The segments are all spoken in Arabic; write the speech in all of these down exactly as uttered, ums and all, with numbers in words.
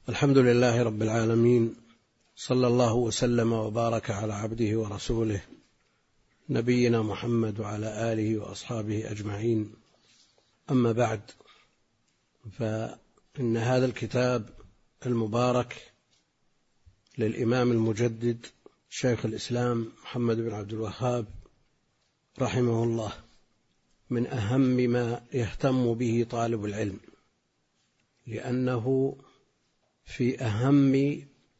الحمد لله رب العالمين، صلى الله وسلم وبارك على عبده ورسوله نبينا محمد وعلى آله وأصحابه أجمعين. أما بعد، فإن هذا الكتاب المبارك للإمام المجدد شيخ الإسلام محمد بن عبد الوهاب رحمه الله من أهم ما يهتم به طالب العلم، لأنه في أهم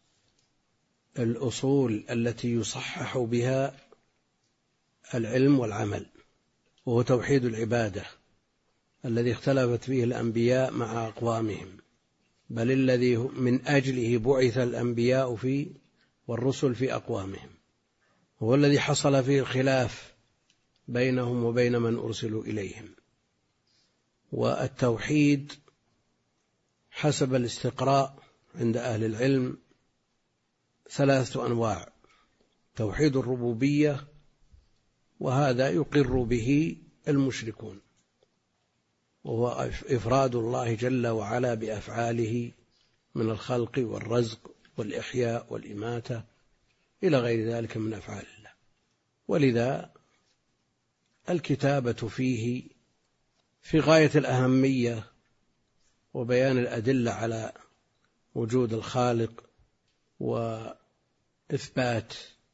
الأصول التي يصحح بها العلم والعمل، وهو توحيد العبادة الذي اختلفت فيه الأنبياء مع أقوامهم، بل الذي من أجله بعث الأنبياء في والرسل في أقوامهم، هو الذي حصل فيه الخلاف بينهم وبين من أرسلوا إليهم. والتوحيد حسب الاستقراء عند أهل العلم ثلاثة أنواع: توحيد الربوبية، وهذا يقر به المشركون، وهو إفراد الله جل وعلا بأفعاله من الخلق والرزق والإحياء والإماتة إلى غير ذلك من أفعال الله، ولذا الكتابة فيه في غاية الأهمية، وبيان الأدلة على وجود الخالق وإثبات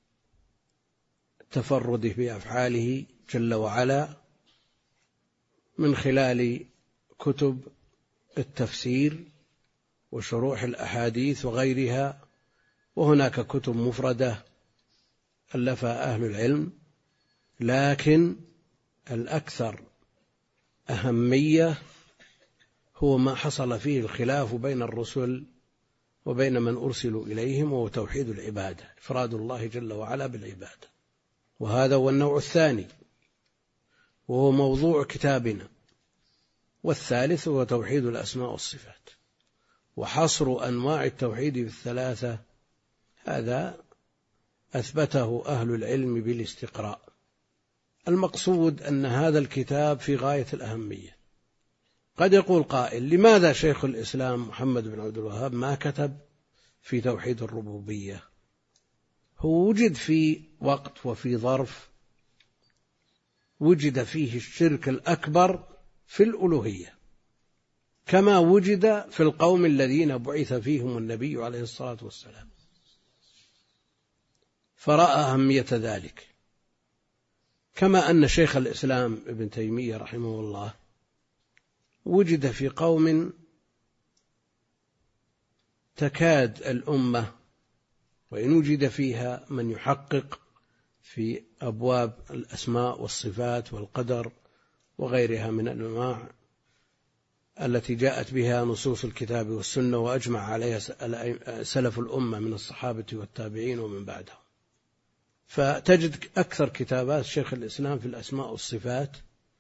تفرده بأفعاله جل وعلا من خلال كتب التفسير وشروح الأحاديث وغيرها. وهناك كتب مفردة ألفها أهل العلم، لكن الأكثر أهمية هو ما حصل فيه الخلاف بين الرسل وبين من أرسلوا إليهم، وهو توحيد العبادة، إفراد الله جل وعلا بالعبادة. وهذا هو النوع الثاني، وهو موضوع كتابنا. والثالث هو توحيد الأسماء والصفات. وحصر أنواع التوحيد بالثلاثة هذا أثبته أهل العلم بالاستقراء. المقصود أن هذا الكتاب في غاية الأهمية. قد يقول قائل: لماذا شيخ الإسلام محمد بن عبد الوهاب ما كتب في توحيد الربوبية؟ هو وجد في وقت وفي ظرف وجد فيه الشرك الأكبر في الألوهية، كما وجد في القوم الذين بعث فيهم النبي عليه الصلاة والسلام، فرأى أهمية ذلك. كما أن شيخ الإسلام ابن تيمية رحمه الله وجد في قوم تكاد الأمة، وإن وجد فيها من يحقق في أبواب الأسماء والصفات والقدر وغيرها من الأنواع التي جاءت بها نصوص الكتاب والسنة وأجمع عليها سلف الأمة من الصحابة والتابعين ومن بعدهم، فتجد أكثر كتابات شيخ الإسلام في الأسماء والصفات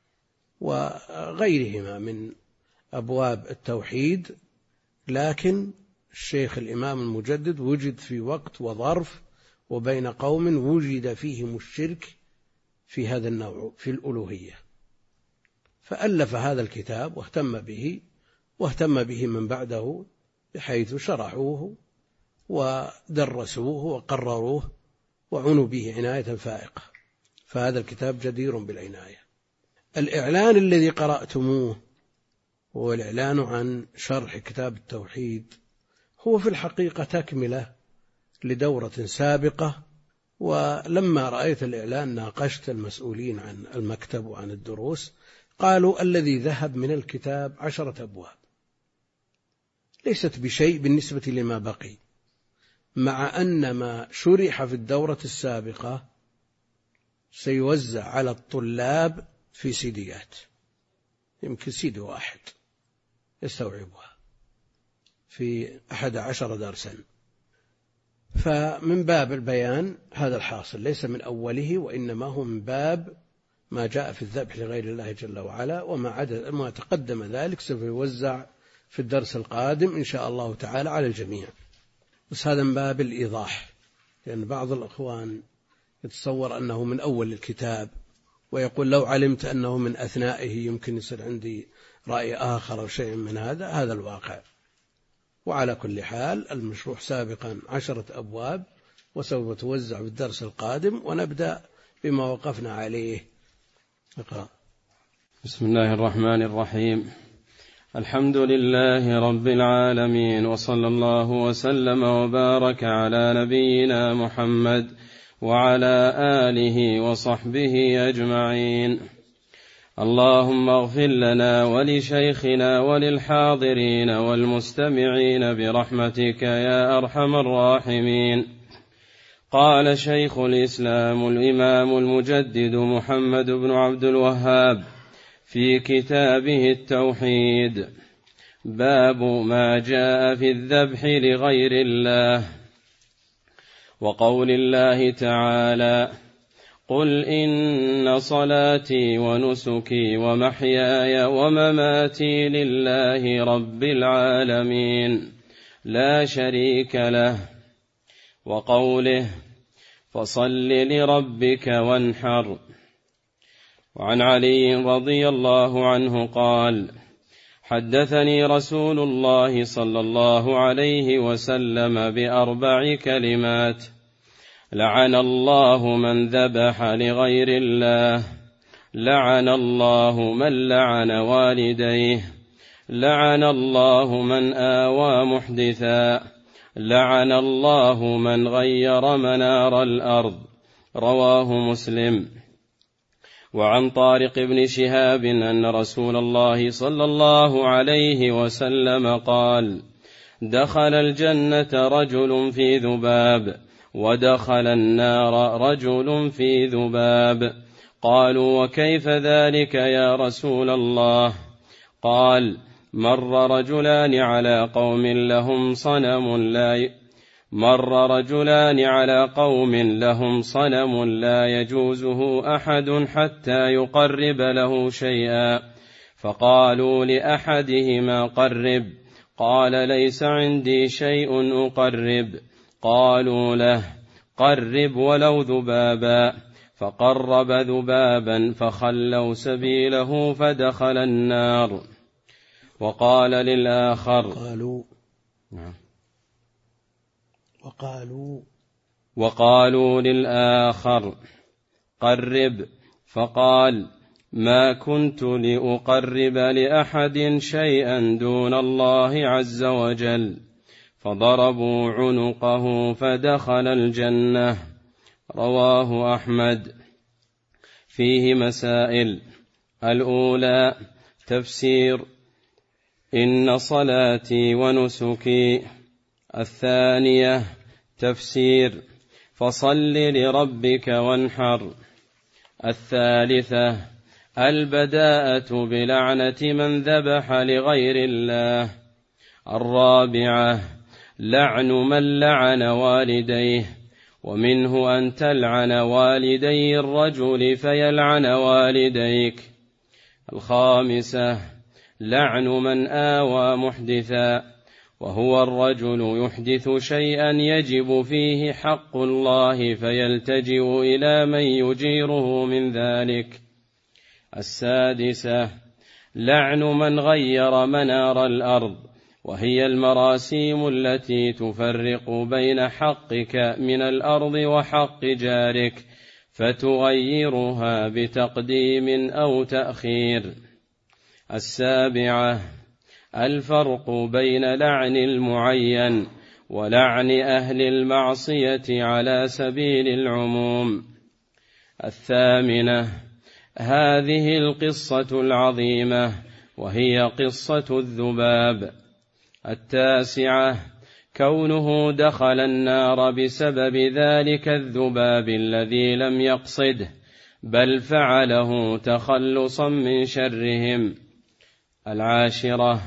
وغيرهما من أبواب التوحيد. لكن الشيخ الإمام المجدد وجد في وقت وظرف وبين قوم وجد فيهم الشرك في هذا النوع في الألوهية، فألف هذا الكتاب واهتم به، واهتم به من بعده، بحيث شرحوه ودرسوه وقرروه وعنوا به عناية فائقة. فهذا الكتاب جدير بالعناية. الإعلان الذي قرأتموه هو الإعلان عن شرح كتاب التوحيد، هو في الحقيقة تكملة لدورة سابقة. ولما رأيت الإعلان ناقشت المسؤولين عن المكتب وعن الدروس، قالوا الذي ذهب من الكتاب عشرة أبواب، ليست بشيء بالنسبة لما بقي، مع أن ما شرح في الدورة السابقة سيوزع على الطلاب في سيديات، يمكن سيدي واحد يستوعبها في أحد عشر درسا. فمن باب البيان هذا الحاصل، ليس من أوله، وإنما هو من باب ما جاء في الذبح لغير الله جل وعلا، وما عدد ما تقدم ذلك سوف يوزع في الدرس القادم إن شاء الله تعالى على الجميع. بس هذا من باب الإيضاح، لأن بعض الأخوان يتصور أنه من أول الكتاب، ويقول لو علمت أنه من أثنائه يمكن يصير عندي رأي آخر أو شيء من هذا. هذا الواقع. وعلى كل حال المشروع سابقا عشرة أبواب، وسوف توزع في الدرس القادم، ونبدأ بما وقفنا عليه. اقرأ. بسم الله الرحمن الرحيم. الحمد لله رب العالمين، وصلى الله وسلم وبارك على نبينا محمد وعلى آله وصحبه أجمعين. اللهم اغفر لنا ولشيخنا وللحاضرين والمستمعين برحمتك يا أرحم الراحمين. قال شيخ الإسلام الإمام المجدد محمد بن عبد الوهاب في كتابه التوحيد: باب ما جاء في الذبح لغير الله. وقول الله تعالى: قل إن صلاتي ونسكي ومحياي ومماتي لله رب العالمين لا شريك له. وقوله: فصل لربك وانحر. وعن علي رضي الله عنه قال: حدثني رسول الله صلى الله عليه وسلم بأربع كلمات: لعن الله من ذبح لغير الله، لعن الله من لعن والديه، لعن الله من آوى محدثا، لعن الله من غير منار الأرض. رواه مسلم. وعن طارق بن شهاب أن رسول الله صلى الله عليه وسلم قال: دخل الجنة رجل في ذباب، ودخل النار رجل في ذباب. قالوا: وكيف ذلك يا رسول الله؟ قال: مر رجلان على قوم لهم صنم لا مر رجلان على قوم لهم صنم لا يجوزه أحد حتى يقرب له شيئا، فقالوا لأحدهما: قرب. قال: ليس عندي شيء أقرب. قالوا له: قرب ولو ذبابا. فقرب ذبابا فخلوا سبيله فدخل النار. وقال للآخر: قالوا وقالوا وقالوا للآخر: قرب. فقال: ما كنت لأقرب لأحد شيئا دون الله عز وجل. فضربوا عنقه فدخل الجنة. رواه أحمد. فيه مسائل: الأولى: تفسير إن صلاتي ونسكي. الثانية: تفسير فصل لربك وانحر. الثالثة: البداءة بلعنة من ذبح لغير الله. الرابعة: لعن من لعن والديه، ومنه أن تلعن والدي الرجل فيلعن والديك. الخامسة: لعن من آوى محدثا، وهو الرجل يحدث شيئا يجب فيه حق الله فيلتجئ إلى من يجيره من ذلك. السادسة: لعن من غير منار الأرض، وهي المراسيم التي تفرق بين حقك من الأرض وحق جارك فتغيرها بتقديم أو تأخير. السابعة: الفرق بين لعن المعين ولعن أهل المعصية على سبيل العموم. الثامنة: هذه القصة العظيمة، وهي قصة الذباب. التاسعة: كونه دخل النار بسبب ذلك الذباب الذي لم يقصده، بل فعله تخلصا من شرهم. العاشرة: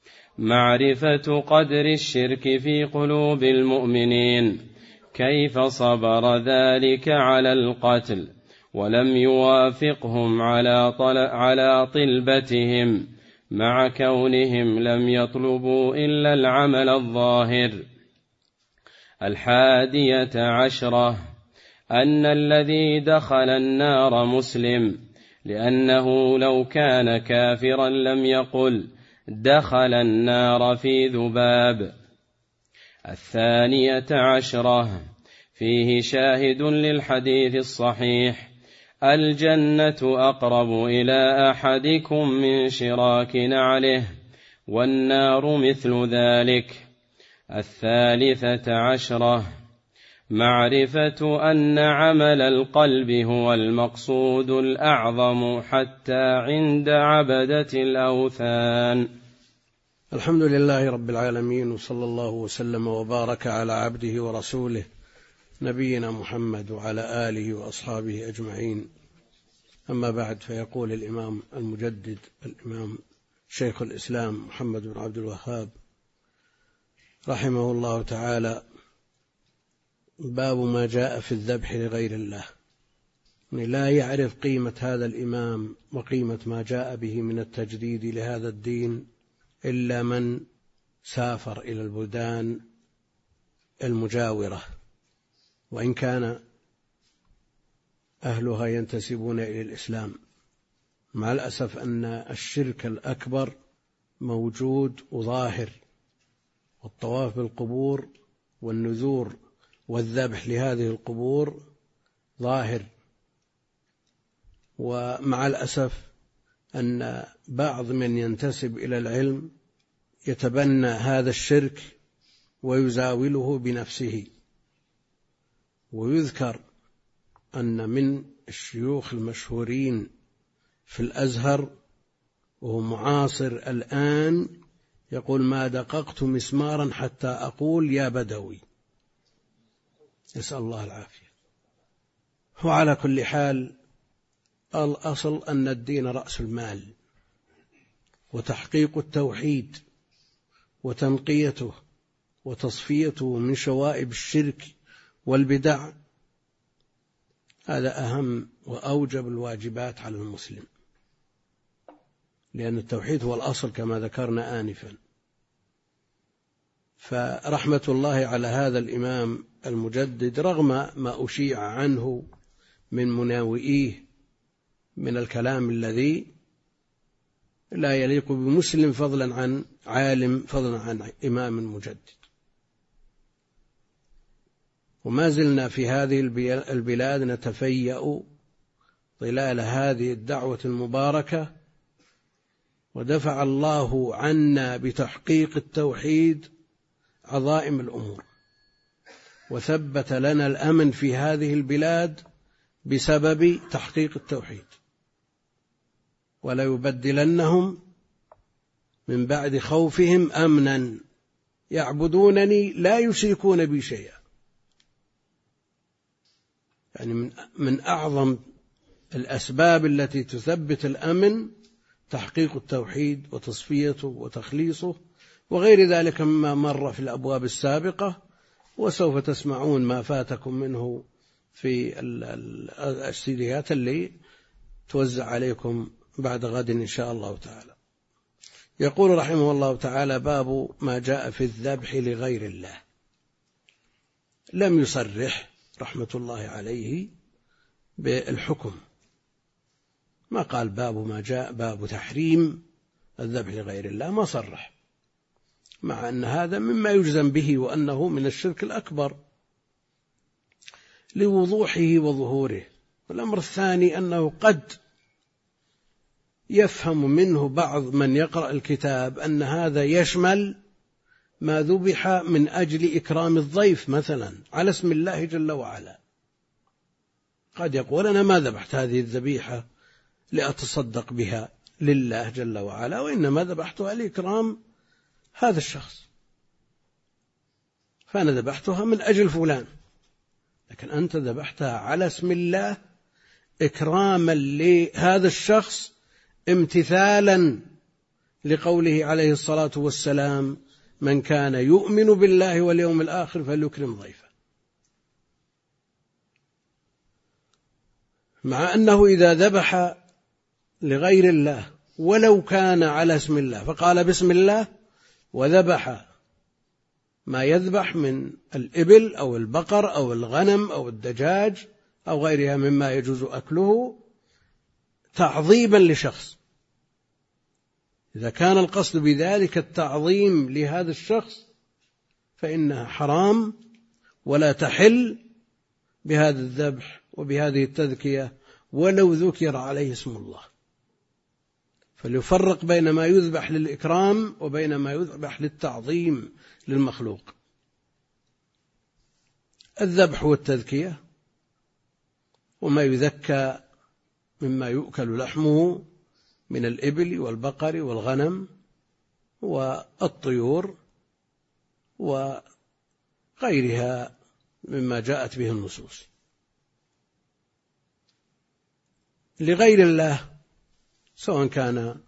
معرفة قدر الشرك في قلوب المؤمنين، كيف صبر ذلك على القتل ولم يوافقهم على, على طلبتهم، مع كونهم لم يطلبوا إلا العمل الظاهر. الحادية عشرة: أن الذي دخل النار مسلم، لأنه لو كان كافرا لم يقل دخل النار في ذباب، الثانية عشرة فيه شاهد للحديث الصحيح: الجنة أقرب إلى أحدكم من شراك نعله، والنار مثل ذلك. الثالثة عشرة معرفة أن عمل القلب هو المقصود الأعظم حتى عند عبدة الأوثان. الحمد لله رب العالمين، وصلى الله وسلم وبارك على عبده ورسوله نبينا محمد وعلى آله وأصحابه أجمعين. أما بعد، فيقول الإمام المجدد الإمام شيخ الإسلام محمد بن عبد الوهاب رحمه الله تعالى: باب ما جاء في الذبح لغير الله. لا يعرف قيمة هذا الإمام وقيمة ما جاء به من التجديد لهذا الدين إلا من سافر إلى البلدان المجاورة، وإن كان أهلها ينتسبون إلى الإسلام. مع الأسف أن الشرك الأكبر موجود وظاهر، والطواف بالقبور والنذور والذبح لهذه القبور ظاهر. ومع الأسف أن بعض من ينتسب إلى العلم يتبنى هذا الشرك ويزاوله بنفسه. ويذكر أن من الشيوخ المشهورين في الأزهر وهو معاصر الآن يقول: ما دققت مسمارا حتى أقول يا بدوي. نسأل الله العافية. وعلى كل حال، الأصل أن الدين رأس المال، وتحقيق التوحيد وتنقيته وتصفيته من شوائب الشرك والبدع، هذا أهم وأوجب الواجبات على المسلم، لأن التوحيد هو الأصل كما ذكرنا آنفا. فرحمة الله على هذا الإمام المجدد، رغم ما أشيع عنه من مناوئيه من الكلام الذي لا يليق بمسلم فضلا عن عالم فضلا عن إمام مجدد. وما زلنا في هذه البلاد نتفيأ ظلال هذه الدعوة المباركة، ودفع الله عنا بتحقيق التوحيد عظائم الأمور، وثبت لنا الأمن في هذه البلاد بسبب تحقيق التوحيد. ولا يبدلنهم من بعد خوفهم أمنا يعبدونني لا يشركون بي شيئا. يعني من, من أعظم الأسباب التي تثبت الأمن تحقيق التوحيد وتصفيته وتخليصه، وغير ذلك مما مر في الأبواب السابقة، وسوف تسمعون ما فاتكم منه في السيديات اللي توزع عليكم بعد غد إن شاء الله تعالى. يقول رحمه الله تعالى: باب ما جاء في الذبح لغير الله. لم يصرح رحمة الله عليه بالحكم، ما قال باب ما جاء باب تحريم الذبح لغير الله، ما صرح، مع أن هذا مما يجزم به وأنه من الشرك الأكبر لوضوحه وظهوره. والأمر الثاني أنه قد يفهم منه بعض من يقرأ الكتاب أن هذا يشمل ما ذبح من أجل إكرام الضيف مثلا على اسم الله جل وعلا. قد يقول: أنا ما ذبحت هذه الذبيحة لأتصدق بها لله جل وعلا، وإنما ذبحتها لإكرام هذا الشخص، فأنا ذبحتها من أجل فلان. لكن أنت ذبحتها على اسم الله إكراما لهذا الشخص، امتثالا لقوله عليه الصلاة والسلام: من كان يؤمن بالله واليوم الآخر فليكرم ضيفه. مع أنه إذا ذبح لغير الله ولو كان على اسم الله، فقال بسم الله وذبح ما يذبح من الإبل أو البقر أو الغنم أو الدجاج أو غيرها مما يجوز أكله تعظيما لشخص، إذا كان القصد بذلك التعظيم لهذا الشخص فإنها حرام ولا تحل بهذا الذبح وبهذه التذكية ولو ذكر عليه اسم الله. فليفرق بين ما يذبح للإكرام وبين ما يذبح للتعظيم للمخلوق. الذبح والتذكية وما يذكى مما يؤكل لحمه من الإبل والبقر والغنم والطيور وغيرها مما جاءت به النصوص. لغير الله سواء كان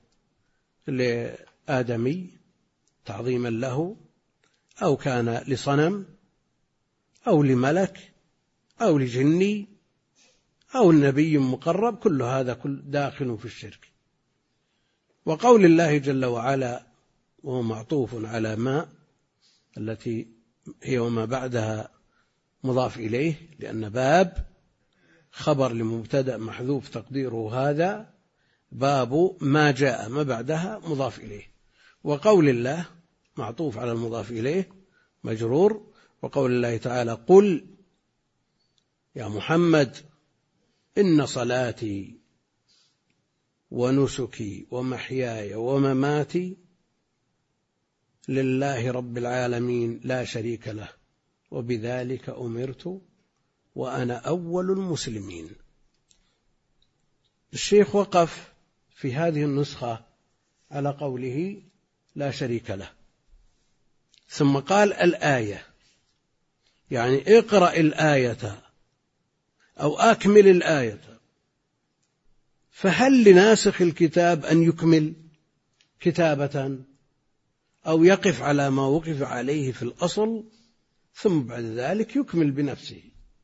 لآدمي تعظيما له أو كان لصنم أو لملك أو لجني أو النبي مقرب، كل هذا كل داخل في الشرك. وقول الله جل وعلا وهو معطوف على ما التي هي وما بعدها مضاف إليه، لأن باب خبر لمبتدأ محذوف تقديره هذا باب ما جاء، ما بعدها مضاف إليه. وقول الله معطوف على المضاف إليه مجرور. وقول الله تعالى قل يا محمد إن صلاتي ونسكي ومحياي ومماتي لله رب العالمين لا شريك له وبذلك أمرت وأنا أول المسلمين. الشيخ وقف في هذه النسخة على قوله لا شريك له، ثم قال الآية، يعني اقرأ الآية أو أكمل الآية. فهل لناسخ الكتاب أن يكمل كتابة أو يقف على ما وقف عليه في الأصل ثم بعد ذلك يكمل بنفسه؟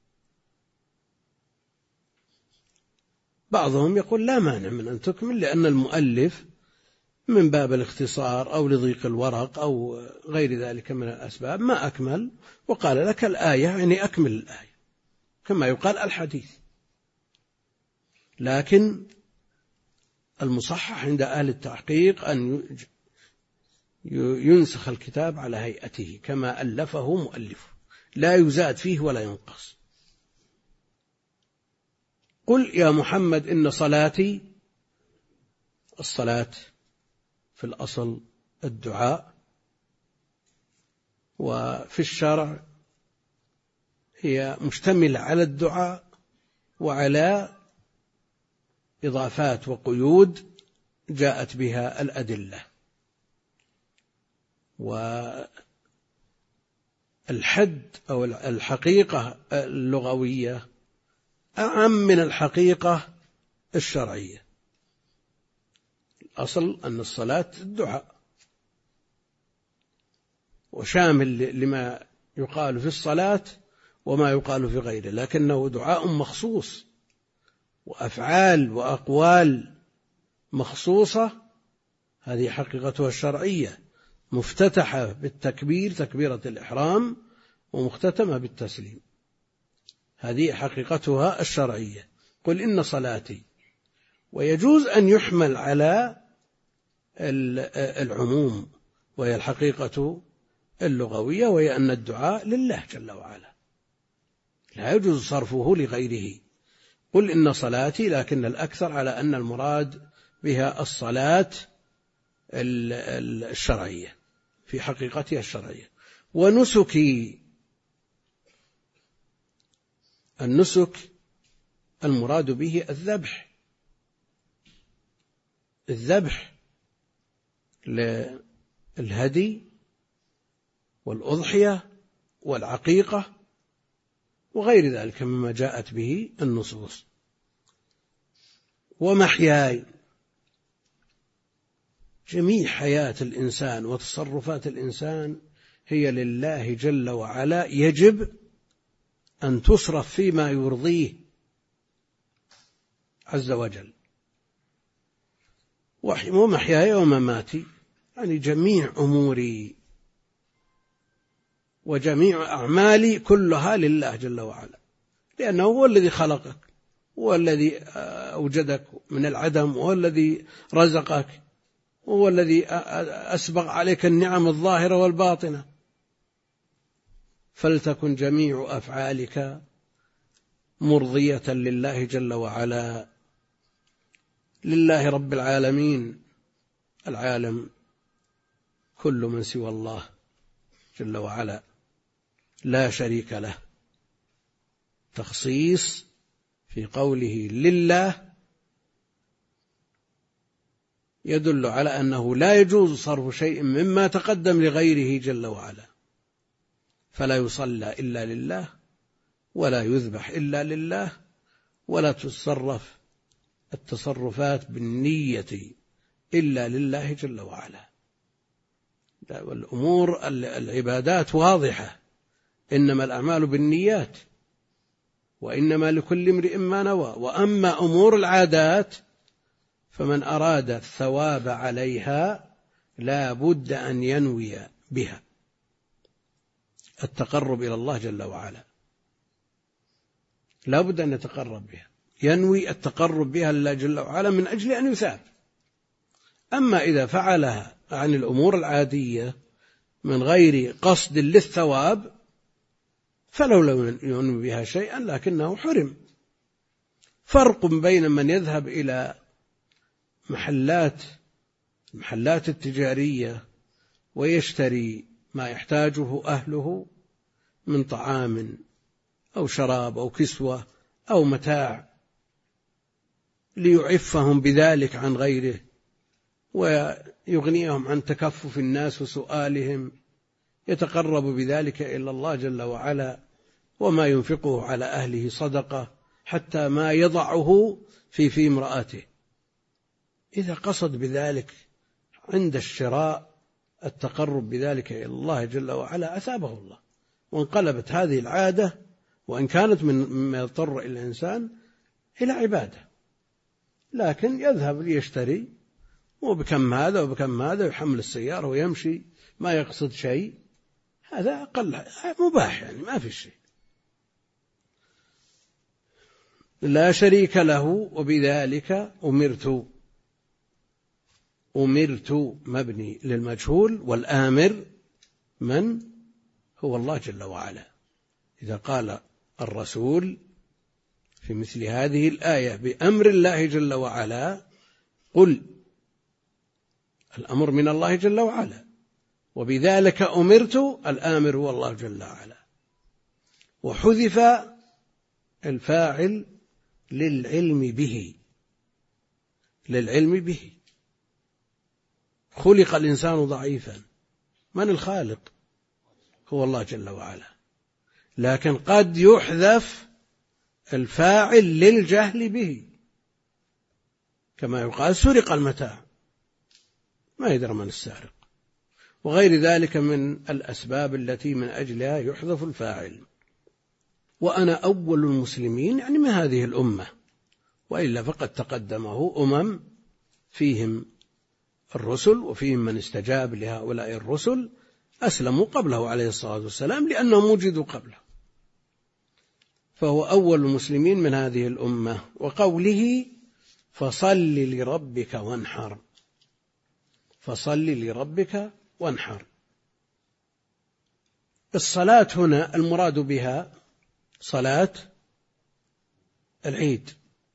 بعضهم يقول لا مانع من أن تكمل، لأن المؤلف من باب الاختصار أو لضيق الورق أو غير ذلك من الأسباب ما أكمل، وقال لك الآية يعني أكمل الآية كما يقال الحديث. لكن المصحح عند أهل التحقيق أن ينسخ الكتاب على هيئته كما ألفه مؤلفه، لا يزاد فيه ولا ينقص. قل يا محمد إن صلاتي، الصلاة في الأصل الدعاء، وفي الشرع هي مشتملة على الدعاء وعلى إضافات وقيود جاءت بها الأدلة. والحد أو الحقيقة اللغوية أعم من الحقيقة الشرعية. الأصل أن الصلاة الدعاء وشامل لما يقال في الصلاة وما يقال في غيره، لكنه دعاء مخصوص وأفعال وأقوال مخصوصة، هذه حقيقتها الشرعية، مفتتحة بالتكبير تكبيرة الإحرام ومختتمة بالتسليم، هذه حقيقتها الشرعية. قل إن صلاتي، ويجوز أن يحمل على العموم وهي الحقيقة اللغوية، وهي أن الدعاء لله جل وعلا لا يجوز صرفه لغيره. قل إن صلاتي، لكن الأكثر على أن المراد بها الصلاة الشرعية في حقيقتها الشرعية. ونسكي، النسك المراد به الذبح، الذبح للهدي والأضحية والعقيقة وغير ذلك مما جاءت به النصوص. ومحياي، جميع حياة الإنسان وتصرفات الإنسان هي لله جل وعلا، يجب أن تصرف فيما يرضيه عز وجل. ومحياي ومماتي يعني جميع أموري وجميع أعمالي كلها لله جل وعلا، لأنه هو الذي خلقك، هو الذي أوجدك من العدم، هو الذي رزقك، هو الذي أسبغ عليك النعم الظاهرة والباطنة. فلتكن جميع أفعالك مرضية لله جل وعلا، لله رب العالمين، العالم كل من سوى الله جل وعلا لا شريك له. تخصيص في قوله لله يدل على أنه لا يجوز صرف شيء مما تقدم لغيره جل وعلا، فلا يصلى إلا لله، ولا يذبح إلا لله، ولا تتصرف التصرفات بالنية إلا لله جل وعلا. والأمور العبادات واضحة، إنما الأعمال بالنيات وإنما لكل امرئ ما نوى. وأما أمور العادات فمن أراد الثواب عليها لا بد أن ينوي بها التقرب إلى الله جل وعلا، لا بد أن يتقرب بها، ينوي التقرب بها لله جل وعلا من أجل أن يثاب. أما إذا فعلها عن الأمور العادية من غير قصد للثواب فلو لم ينوي بها شيئا لكنه حرم. فرق بين من يذهب إلى محلات المحلات التجارية ويشتري ما يحتاجه أهله من طعام أو شراب أو كسوة أو متاع ليعفهم بذلك عن غيره ويغنيهم عن تكفف الناس وسؤالهم، يتقرب بذلك إلى الله جل وعلا، وما ينفقه على أهله صدقة حتى ما يضعه في في امرأته. إذا قصد بذلك عند الشراء التقرب بذلك إلى الله جل وعلا أثابه الله، وانقلبت هذه العادة وإن كانت من مما يضطر الإنسان إلى عبادة، لكن يذهب ليشتري وبكم هذا وبكم هذا ويحمل السيارة ويمشي ما يقصد شيء، هذا أقل مباح، يعني ما في شيء. لا شريك له وبذلك أمرت. أمرت مبني للمجهول، والآمر من هو الله جل وعلا. إذا قال الرسول في مثل هذه الآية بأمر الله جل وعلا قل، الأمر من الله جل وعلا، وبذلك أمرت، الآمر هو الله جل وعلا. وحذف الفاعل للعلم به، للعلم به. خلق الإنسان ضعيفا، من الخالق؟ هو الله جل وعلا، لكن قد يحذف الفاعل للجهل به، كما يقال سرق المتاع، ما يدرى من السارق، وغير ذلك من الأسباب التي من أجلها يحذف الفاعل. وأنا أول المسلمين يعني من هذه الأمة، وإلا فقد تقدمه أمم فيهم الرسل وفيهم من استجاب لهؤلاء الرسل أسلموا قبله عليه الصلاة والسلام لأنهم وجدوا قبله، فهو أول المسلمين من هذه الأمة. وقوله فصل لربك وانحر، فصل لربك وانحر. الصلاة هنا المراد بها صلاة العيد،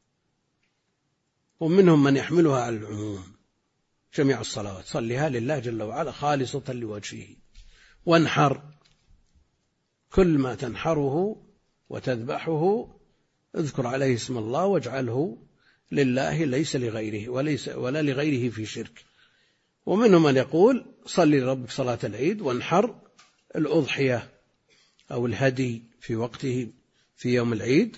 ومنهم من يحملها على العموم، جميع الصلوات صلها لله جل وعلا خالصة لوجهه. وانحر كل ما تنحره وتذبحه اذكر عليه اسم الله واجعله لله ليس لغيره وليس ولا لغيره في شرك. ومنهم من يقول صل لربك صلاة العيد وانحر الأضحية أو الهدي في وقته في يوم العيد.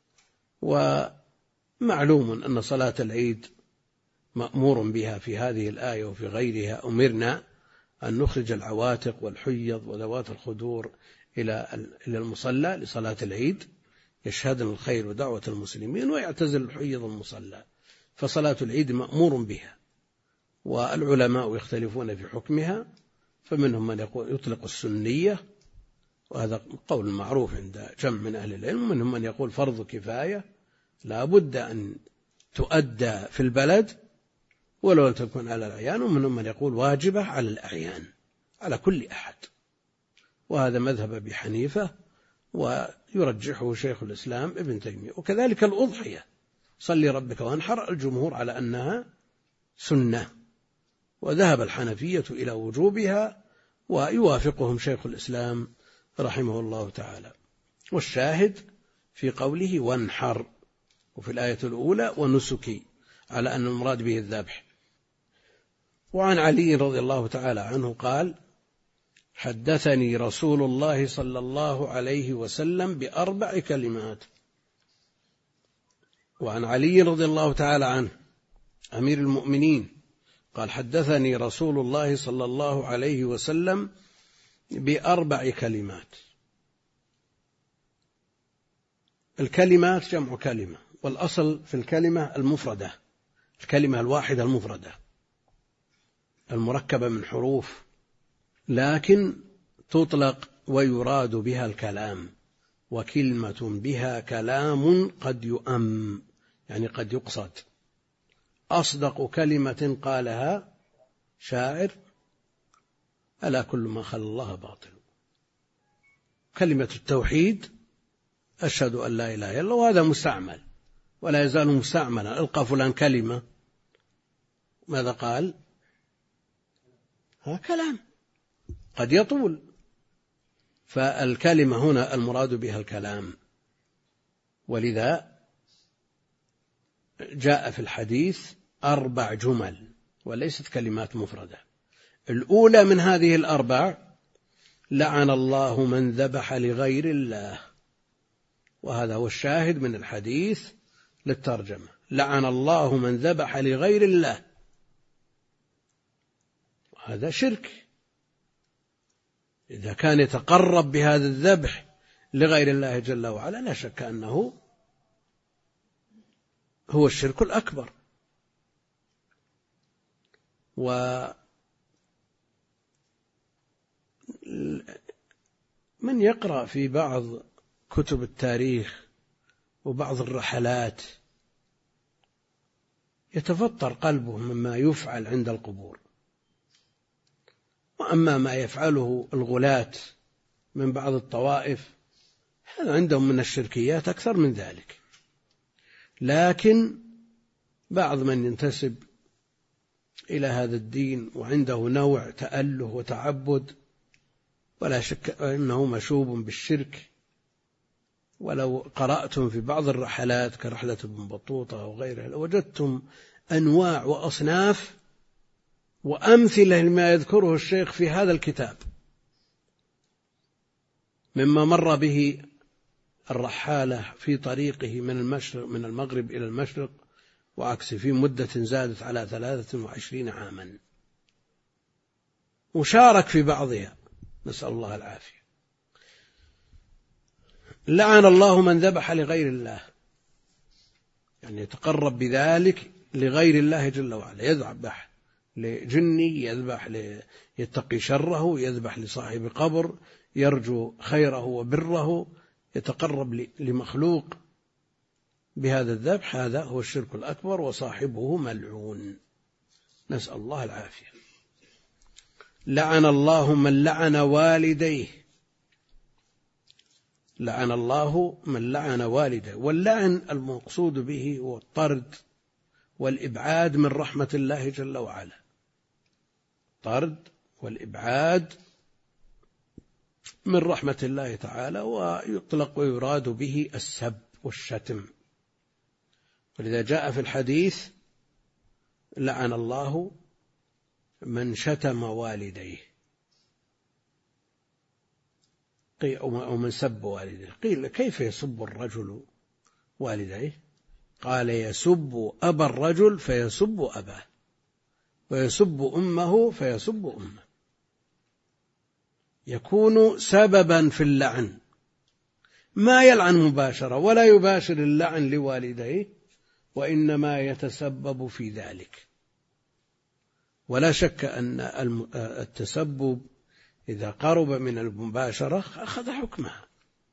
ومعلوم أن صلاة العيد مأمور بها في هذه الآية وفي غيرها. أمرنا أن نخرج العواتق والحيض وذوات الخدور إلى المصلى لصلاة العيد، يشهدن الخير ودعوة المسلمين ويعتزل الحيض المصلى، فصلاة العيد مأمور بها. والعلماء يختلفون في حكمها، فمنهم من يقول يطلق السنية، وهذا قول معروف عند جمع من أهل العلم، ومنهم من يقول فرض كفاية لا بد أن تؤدى في البلد ولو تكون على الأعيان، ومنهم من يقول واجبة على الأعيان على كل أحد. وهذا مذهب أبي حنيفة ويرجحه شيخ الإسلام ابن تيمية. وكذلك الأضحية صلي ربك وانحر، الجمهور على أنها سنة، وذهب الحنفية إلى وجوبها ويوافقهم شيخ الإسلام رحمه الله تعالى. والشاهد في قوله وانحر، وفي الآية الأولى ونسكي، على أن المراد به الذبح. وعن علي رضي الله تعالى عنه قال حدثني رسول الله صلى الله عليه وسلم بأربع كلمات. وعن علي رضي الله تعالى عنه أمير المؤمنين قال حدثني رسول الله صلى الله عليه وسلم بأربع كلمات. الكلمات جمع كلمة، والأصل في الكلمة المفردة، الكلمة الواحدة المفردة المركبة من حروف، لكن تطلق ويراد بها الكلام، وكلمة بها كلام قد يؤم، يعني قد يقصد. أصدق كلمة قالها شاعر ألا كل ما خلا الله باطل. كلمة التوحيد أشهد أن لا إله إلا الله، وهذا مستعمل ولا يزال مستعملا. ألقى فلان كلمة، ماذا قال؟ ها كلام قد يطول، فالكلمة هنا المراد بها الكلام. ولذا جاء في الحديث أربع جمل وليست كلمات مفردة. الأولى من هذه الأربع لعن الله من ذبح لغير الله، وهذا هو الشاهد من الحديث للترجمة، لعن الله من ذبح لغير الله. هذا شرك، إذا كان يتقرب بهذا الذبح لغير الله جل وعلا لا شك أنه هو الشرك الأكبر. ومن يقرأ في بعض كتب التاريخ وبعض الرحلات يتفطر قلبه مما يفعل عند القبور، وأما ما يفعله الغلاة من بعض الطوائف هذا عندهم من الشركيات أكثر من ذلك. لكن بعض من ينتسب إلى هذا الدين وعنده نوع تأله وتعبد ولا شك أنه مشوب بالشرك. ولو قرأتم في بعض الرحلات كرحلة ابن بطوطة وغيرها وجدتم أنواع وأصناف وأمثلة لما يذكره الشيخ في هذا الكتاب مما مر به الرحالة في طريقه من المشرق من المغرب إلى المشرق وعكس في مدة زادت على ثلاثة وعشرين عاما، وشارك في بعضها، نسأل الله العافية. لعن الله من ذبح لغير الله، يعني يتقرب بذلك لغير الله جل وعلا، يذبح لجني، يذبح يتقي شره، يذبح لصاحب قبر يرجو خيره وبره، يتقرب لمخلوق بهذا الذبح، هذا هو الشرك الأكبر وصاحبه ملعون، نسأل الله العافية. لعن الله من لعن والديه، لعن الله من لعن والديه. واللعن المقصود به هو الطرد والإبعاد من رحمة الله جل وعلا، طرد والإبعاد من رحمة الله تعالى، ويطلق ويراد به السب والشتم. ولذا جاء في الحديث لعن الله من شتم والديه أو من سب والديه. قيل كيف يسب الرجل والديه؟ قال يسب أبا الرجل فيسب أباه، ويسب أمه فيسب أمه، يكون سببا في اللعن، ما يلعن مباشرة ولا يباشر اللعن لوالديه، وإنما يتسبب في ذلك. ولا شك أن التسبب إذا قرب من المباشرة أخذ حكمها،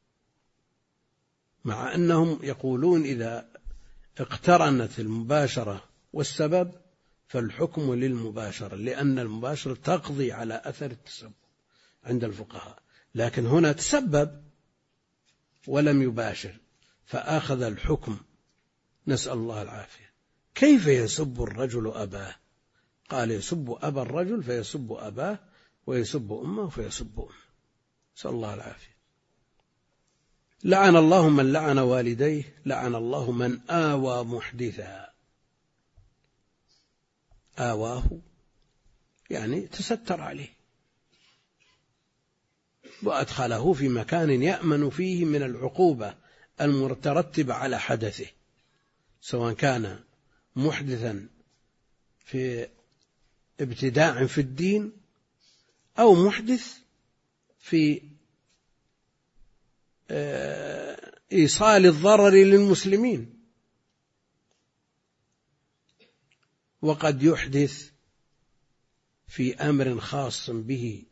مع أنهم يقولون إذا اقترنت المباشرة والسبب فالحكم للمباشرة، لأن المباشرة تقضي على أثر التسبب عند الفقهاء. لكن هنا تسبب ولم يباشر فأخذ الحكم. نسأل الله العافية. كيف يسب الرجل أباه؟ قال يسب أبا الرجل فيسب أباه، ويسب أمه فيسب أمه. نسأل الله العافية. لعن الله من لعن والديه، لعن الله من آوى محدثا. آواه يعني تستر عليه وأدخله في مكان يأمن فيه من العقوبة المترتبة على حدثه، سواء كان محدثا في ابتداع في الدين أو محدث في إيصال الضرر للمسلمين. وقد يحدث في أمر خاص به،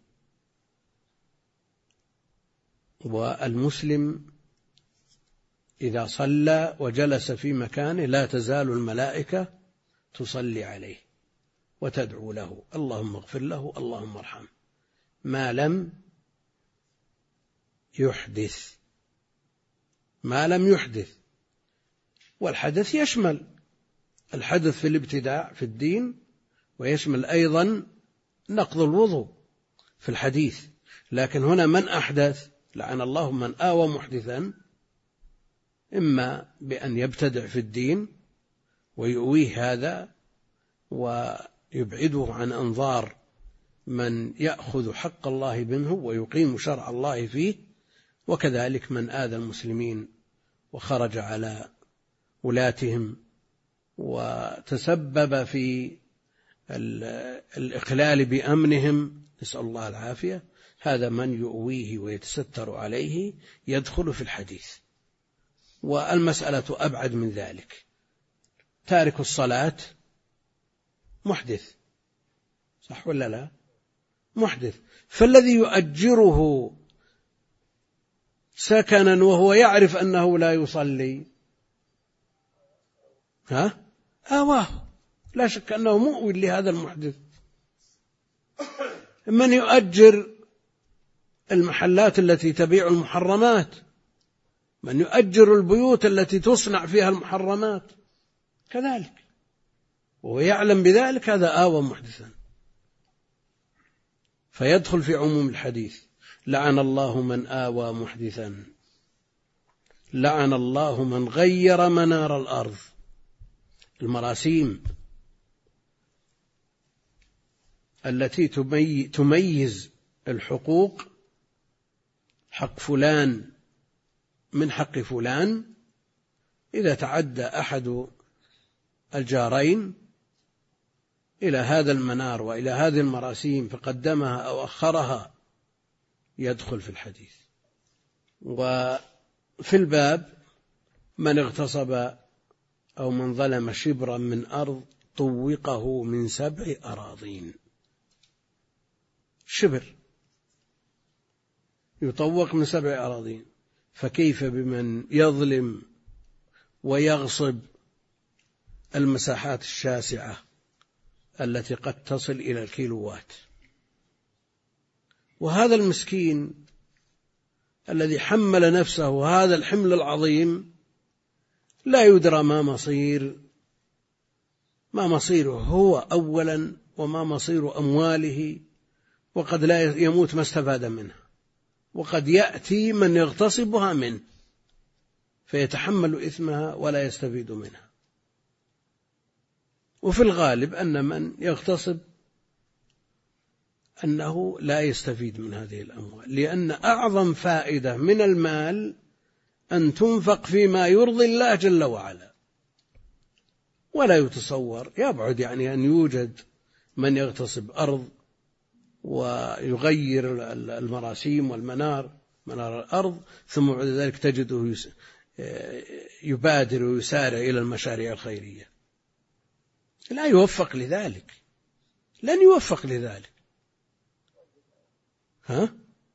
والمسلم إذا صلى وجلس في مكانه لا تزال الملائكة تصلي عليه وتدعو له اللهم اغفر له اللهم ارحمه، ما لم يحدث ما لم يحدث. والحدث يشمل الحدث في الابتداع في الدين، ويشمل أيضا نقض الوضوء في الحديث. لكن هنا من أحدث لعن الله من آوى محدثا، إما بأن يبتدع في الدين ويؤويه هذا ويبعده عن أنظار من يأخذ حق الله منه ويقيم شرع الله فيه، وكذلك من آذى المسلمين وخرج على ولاتهم وتسبب في الإخلال بأمنهم، نسأل الله العافية. هذا من يؤويه ويتستر عليه يدخل في الحديث. والمسألة أبعد من ذلك. تارك الصلاة محدث، صح ولا لا؟ محدث. فالذي يؤجره سكنا وهو يعرف أنه لا يصلي ها آواه، لا شك أنه مؤوي لهذا المحدث. من يؤجر المحلات التي تبيع المحرمات، من يؤجر البيوت التي تصنع فيها المحرمات كذلك، وهو يعلم بذلك، هذا آوى محدثا فيدخل في عموم الحديث. لعن الله من آوى محدثا، لعن الله من غير منار الأرض. المراسيم التي تميز الحقوق، حق فلان من حق فلان، إذا تعدى أحد الجارين إلى هذا المنار وإلى هذه المراسيم فقدمها أو أخرها يدخل في الحديث. وفي الباب من اغتصب أو من ظلم شبرا من أرض طوقه من سبع أراضين. شبر يطوق من سبع أراضين، فكيف بمن يظلم ويغصب المساحات الشاسعة التي قد تصل إلى الكيلوات. وهذا المسكين الذي حمل نفسه هذا الحمل العظيم لا يدرى ما مصير ما مصيره هو أولا، وما مصير أمواله، وقد لا يموت ما استفاد منها، وقد يأتي من يغتصبها منه فيتحمل إثمها ولا يستفيد منها. وفي الغالب أن من يغتصب أنه لا يستفيد من هذه الأموال، لأن أعظم فائدة من المال أن تنفق فيما يرضي الله جل وعلا. ولا يتصور، يبعد يعني أن يوجد من يغتصب أرض ويغير المراسيم والمنار منار الأرض، ثم بعد ذلك تجده يبادر ويسارع إلى المشاريع الخيرية. لا يوفق لذلك، لن يوفق لذلك. ها؟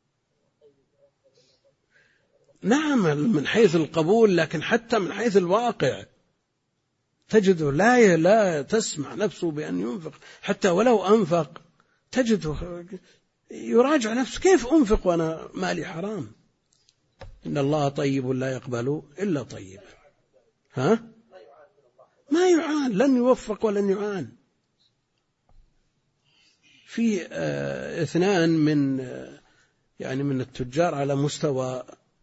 نعم من حيث القبول، لكن حتى من حيث الواقع تجده لا لا تسمع نفسه بأن ينفق، حتى ولو أنفق تجده يراجع نفسه، كيف أنفق وأنا مالي حرام؟ إن الله طيب لا يقبل إلا طيبا. ها؟ ما يعان، لن يوفق ولن يعان. في آه اثنان من آه يعني من التجار على مستوى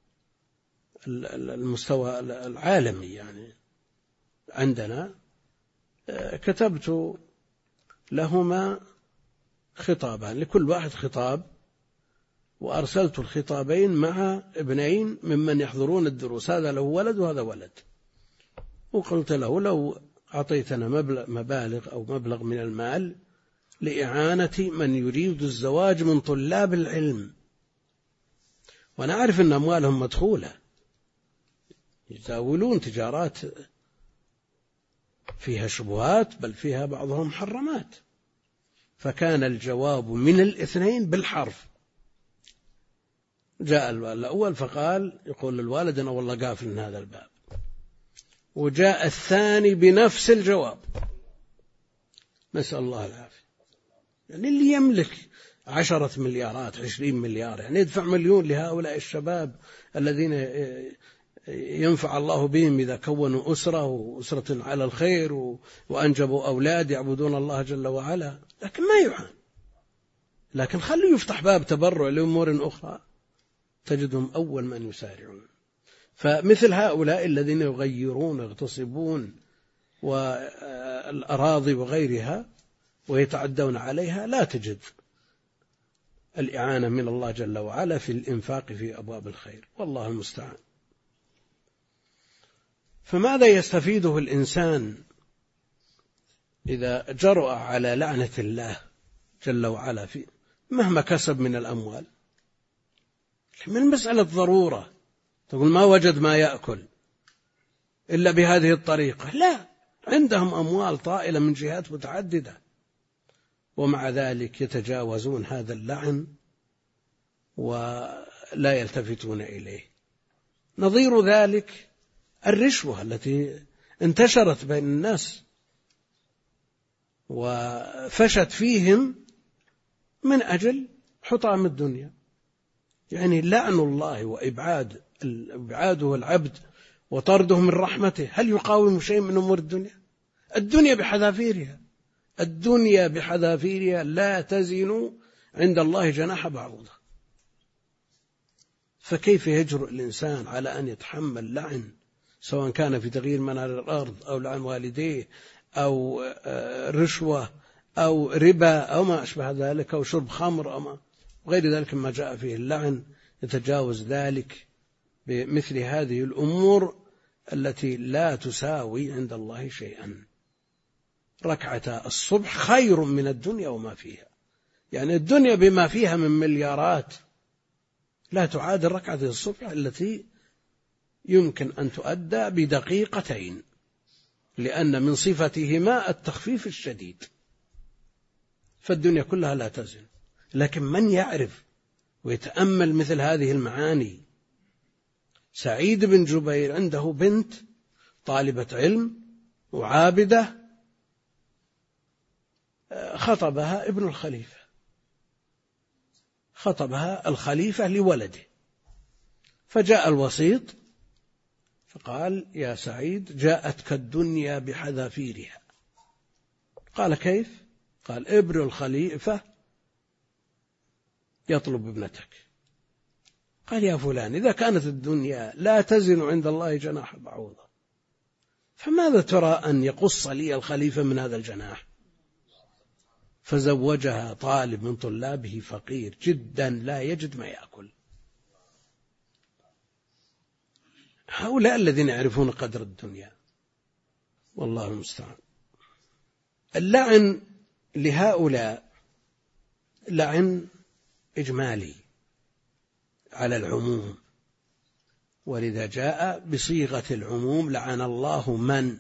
المستوى العالمي يعني عندنا، آه كتبت لهما خطابان، لكل واحد خطاب، وأرسلت الخطابين مع ابنين ممن يحضرون الدروس، هذا له ولد وهذا ولد، وقلت له لو أعطيتنا مبالغ أو مبلغ من المال لإعانة من يريد الزواج من طلاب العلم، وأنا أعرف أن أموالهم مدخولة، يتاولون تجارات فيها شبهات، بل فيها بعضهم محرمات. فكان الجواب من الاثنين بالحرف. جاء الأول فقال يقول للوالد أنا والله قافل من هذا الباب، وجاء الثاني بنفس الجواب. نسأل الله العافية. يعني اللي يملك عشرة مليارات عشرين مليار يعني يدفع مليون لهؤلاء الشباب الذين ينفع الله بهم إذا كونوا أسرة وأسرة على الخير وأنجبوا أولاد يعبدون الله جل وعلا، لكن ما يعان. لكن خلوا يفتح باب تبرع لأمور أخرى تجدهم أول من يسارعون. فمثل هؤلاء الذين يغيرون ويغتصبون والأراضي وغيرها ويتعدون عليها لا تجد الإعانة من الله جل وعلا في الإنفاق في أبواب الخير، والله المستعان. فماذا يستفيده الإنسان إذا جرأ على لعنة الله جل وعلا في مهما كسب من الأموال؟ من مسألة ضرورة تقول ما وجد ما يأكل إلا بهذه الطريقة، لا، عندهم أموال طائلة من جهات متعددة، ومع ذلك يتجاوزون هذا اللعن ولا يلتفتون إليه. نظير ذلك الرشوة التي انتشرت بين الناس وفشت فيهم من أجل حطام الدنيا. يعني لعن الله وإبعاد إبعاده العبد وطرده من رحمته، هل يقاوم شيء من أمور الدنيا؟ الدنيا بحذافيرها، الدنيا بحذافيرها لا تزن عند الله جناح بعوضة. فكيف يجرؤ الإنسان على أن يتحمل لعن، سواء كان في تغيير منار الأرض أو لعن والديه أو رشوة أو ربا أو ما أشبه ذلك أو شرب خمر أو ما غير ذلك ما جاء فيه اللعن، يتجاوز ذلك بمثل هذه الأمور التي لا تساوي عند الله شيئا. ركعة الصبح خير من الدنيا وما فيها، يعني الدنيا بما فيها من مليارات لا تعادل ركعة الصبح التي يمكن أن تؤدى بدقيقتين، لأن من صفتهما التخفيف الشديد، فالدنيا كلها لا تزن. لكن من يعرف ويتأمل مثل هذه المعاني، سعيد بن جبير عنده بنت طالبة علم وعابدة، خطبها ابن الخليفة، خطبها الخليفة لولده، فجاء الوسيط فقال يا سعيد جاءتك الدنيا بحذافيرها. قال كيف؟ قال ابن الخليفة يطلب ابنتك. قال يا فلان إذا كانت الدنيا لا تزن عند الله جناح بعوضة، فماذا ترى أن يقص لي الخليفة من هذا الجناح؟ فزوجها طالب من طلابه فقير جدا لا يجد ما يأكل. هؤلاء الذين يعرفون قدر الدنيا، والله المستعان. اللعن لهؤلاء لعن إجمالي على العموم، ولذا جاء بصيغة العموم لعن الله من،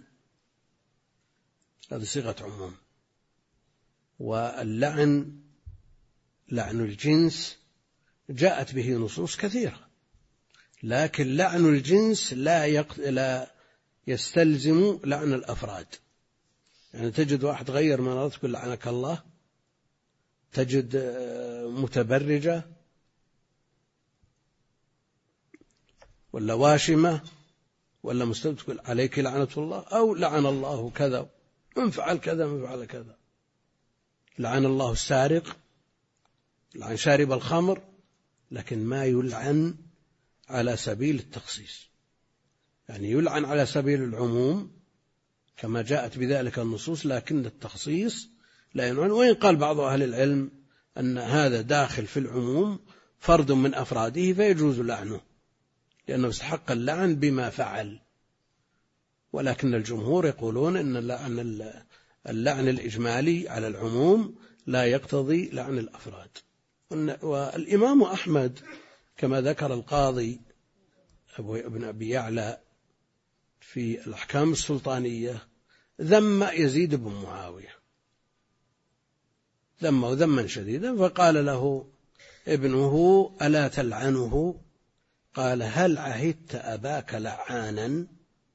هذه صيغة عموم. واللعن لعن الجنس جاءت به نصوص كثيرة، لكن لعن الجنس لا, يق... لا يستلزم لعن الأفراد. يعني تجد واحد غير منارة تقول لعنك الله، تجد متبرجة ولا واشمة ولا مستبد تقول عليك لعنة الله، أو لعن الله كذا من فعل كذا من فعل كذا، لعن الله السارق، لعن شارب الخمر، لكن ما يلعن على سبيل التخصيص، يعني يلعن على سبيل العموم كما جاءت بذلك النصوص، لكن التخصيص لا يلعن. وإن قال بعض أهل العلم أن هذا داخل في العموم فرد من أفراده فيجوز لعنه لأنه استحق اللعن بما فعل، ولكن الجمهور يقولون أن اللعن الإجمالي على العموم لا يقتضي لعن الأفراد. والإمام أحمد كما ذكر القاضي ابن أبي يعلى في الأحكام السلطانية ذم يزيد بن معاوية، ذمه ذما شديدا، فقال له ابنه ألا تلعنه؟ قال هل عهدت أباك لعانا؟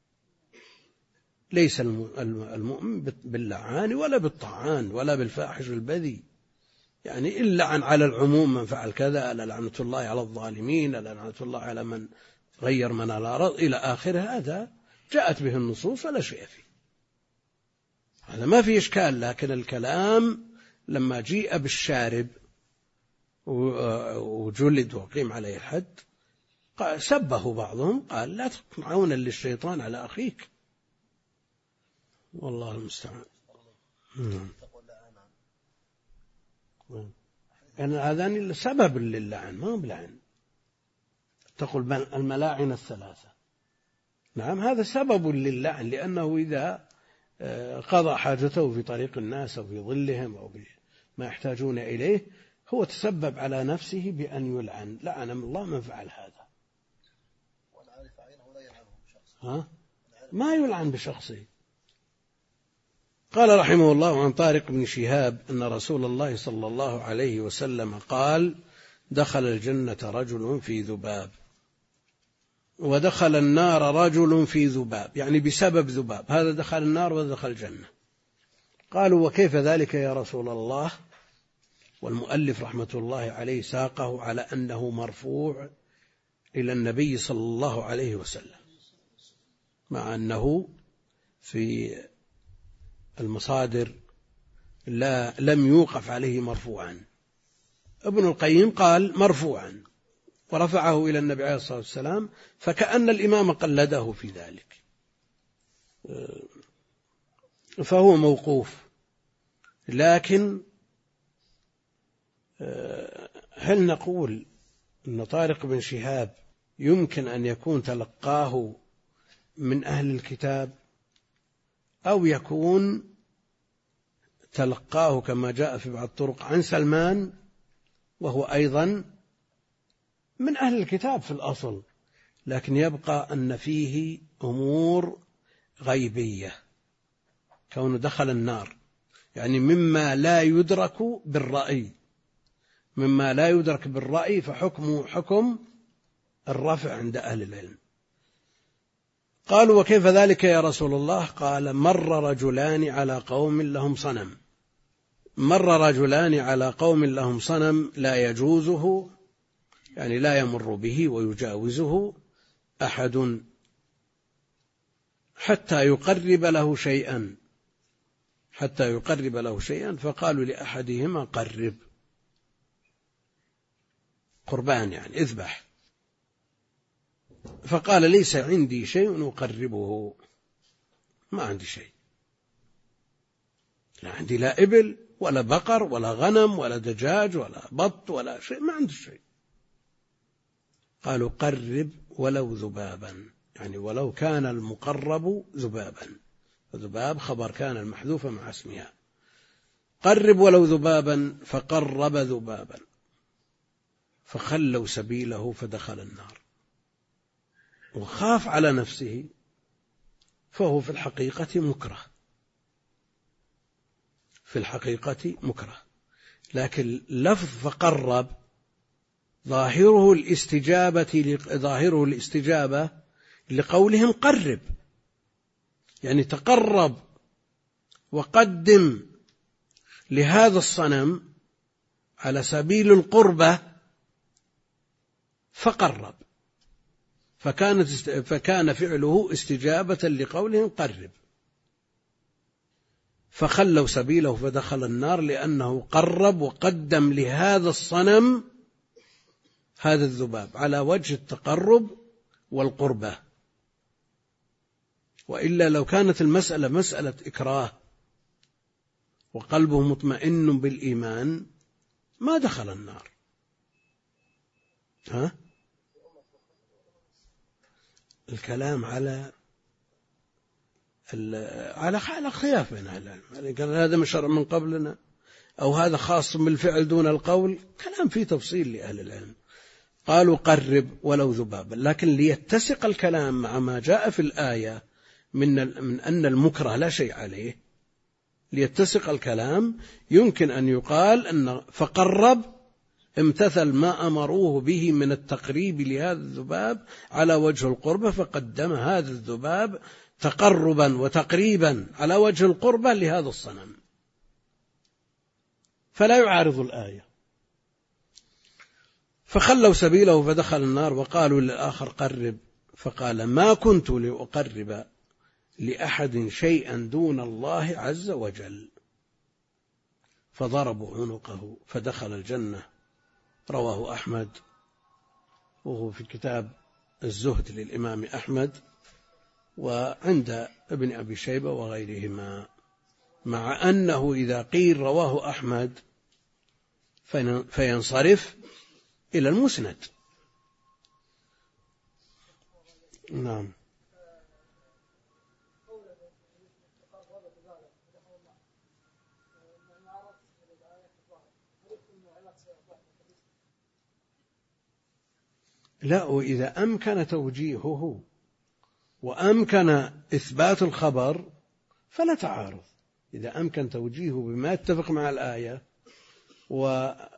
ليس المؤمن باللعان ولا بالطعان ولا بالفاحش البذي، يعني إن لعن على العموم من فعل كذا، ألا لعنة الله على الظالمين، ألا لعنة الله على من غير من على رض إلى آخره، هذا جاءت به النصوص فلا شيء فيه، هذا ما في إشكال. لكن الكلام لما جيء بالشارب وجلد وقيم عليه الحد سبه بعضهم، قال لا تكن عونا للشيطان على أخيك، والله المستعان. يعني هذان سبب للعن ما هو بلعن. تقول الملاعن الثلاثة، نعم هذا سبب للعن، لأنه إذا قضى حاجته في طريق الناس أو في ظلهم أو ما يحتاجون إليه هو تسبب على نفسه بأن يلعن، لعن الله من فعل هذا. ها؟ ما يلعن بشخصه. قال رحمه الله عن طارق بن شهاب أن رسول الله صلى الله عليه وسلم قال دخل الجنة رجل في ذباب ودخل النار رجل في ذباب، يعني بسبب ذباب، هذا دخل النار وهذا دخل الجنة. قالوا وكيف ذلك يا رسول الله؟ والمؤلف رحمة الله عليه ساقه على أنه مرفوع إلى النبي صلى الله عليه وسلم، مع أنه في المصادر لا لم يوقف عليه مرفوعا. ابن القيم قال مرفوعا ورفعه إلى النبي عليه الصلاة والسلام، فكأن الإمام قلده في ذلك، فهو موقوف. لكن هل نقول أن طارق بن شهاب يمكن أن يكون تلقاه من أهل الكتاب أو يكون تلقاه كما جاء في بعض الطرق عن سلمان وهو أيضا من أهل الكتاب في الأصل، لكن يبقى أن فيه أمور غيبية، كونه دخل النار يعني مما لا يدرك بالرأي، مما لا يدرك بالرأي فحكمه حكم الرفع عند أهل العلم. قالوا وكيف ذلك يا رسول الله؟ قال مر رجلان على قوم لهم صنم، مر رجلان على قوم لهم صنم لا يجوزه، يعني لا يمر به ويجاوزه أحد حتى يقرب له شيئا، حتى يقرب له شيئا، فقالوا لأحدهما قرب، قربان يعني اذبح، فقال ليس عندي شيء أقربه، ما عندي شيء، لا عندي لا إبل ولا بقر ولا غنم ولا دجاج ولا بط ولا شيء، ما عندي شيء. قالوا قرب ولو ذبابا، يعني ولو كان المقرب ذبابا، وذباب خبر كان المحذوفة مع اسمها، قرب ولو ذبابا، فقرب ذبابا فخلوا سبيله فدخل النار وخاف على نفسه، فهو في الحقيقة مكره، في الحقيقة مكره. لكن لفظ فقرب ظاهره الاستجابة، ظاهره الاستجابة لقولهم قرب، يعني تقرب وقدم لهذا الصنم على سبيل القربة فقرب، فكانت فكان فعله استجابة لقولهم قرب، فخلوا سبيله فدخل النار لأنه قرب وقدم لهذا الصنم هذا الذباب على وجه التقرب والقربة. وإلا لو كانت المسألة مسألة إكراه وقلبه مطمئن بالإيمان ما دخل النار. ها؟ الكلام على على على خلاف بين أهل العلم، يعني قال هذا مشرع من قبلنا أو هذا خاص بالفعل دون القول، كلام فيه تفصيل لأهل العلم. قالوا قرب ولو ذبابا، لكن ليتسق الكلام مع ما جاء في الآية من من أن المكره لا شيء عليه، ليتسق الكلام يمكن أن يقال أن فقرب امتثل ما أمروه به من التقريب لهذا الذباب على وجه القربة، فقدم هذا الذباب تقربا وتقريبا على وجه القربة لهذا الصنم، فلا يعارض الآية. فخلوا سبيله فدخل النار. وقالوا للآخر قرب، فقال ما كنت لأقرب لأحد شيئا دون الله عز وجل، فضربوا عنقه فدخل الجنة. رواه أحمد، وهو في كتاب الزهد للإمام أحمد، وعند ابن أبي شيبة وغيرهما، مع أنه إذا قيل رواه أحمد فينصرف إلى المسند. نعم. لا، وإذا أمكن توجيهه وأمكن إثبات الخبر فلا تعارض. إذا أمكن توجيهه بما يتفق مع الآية وثبت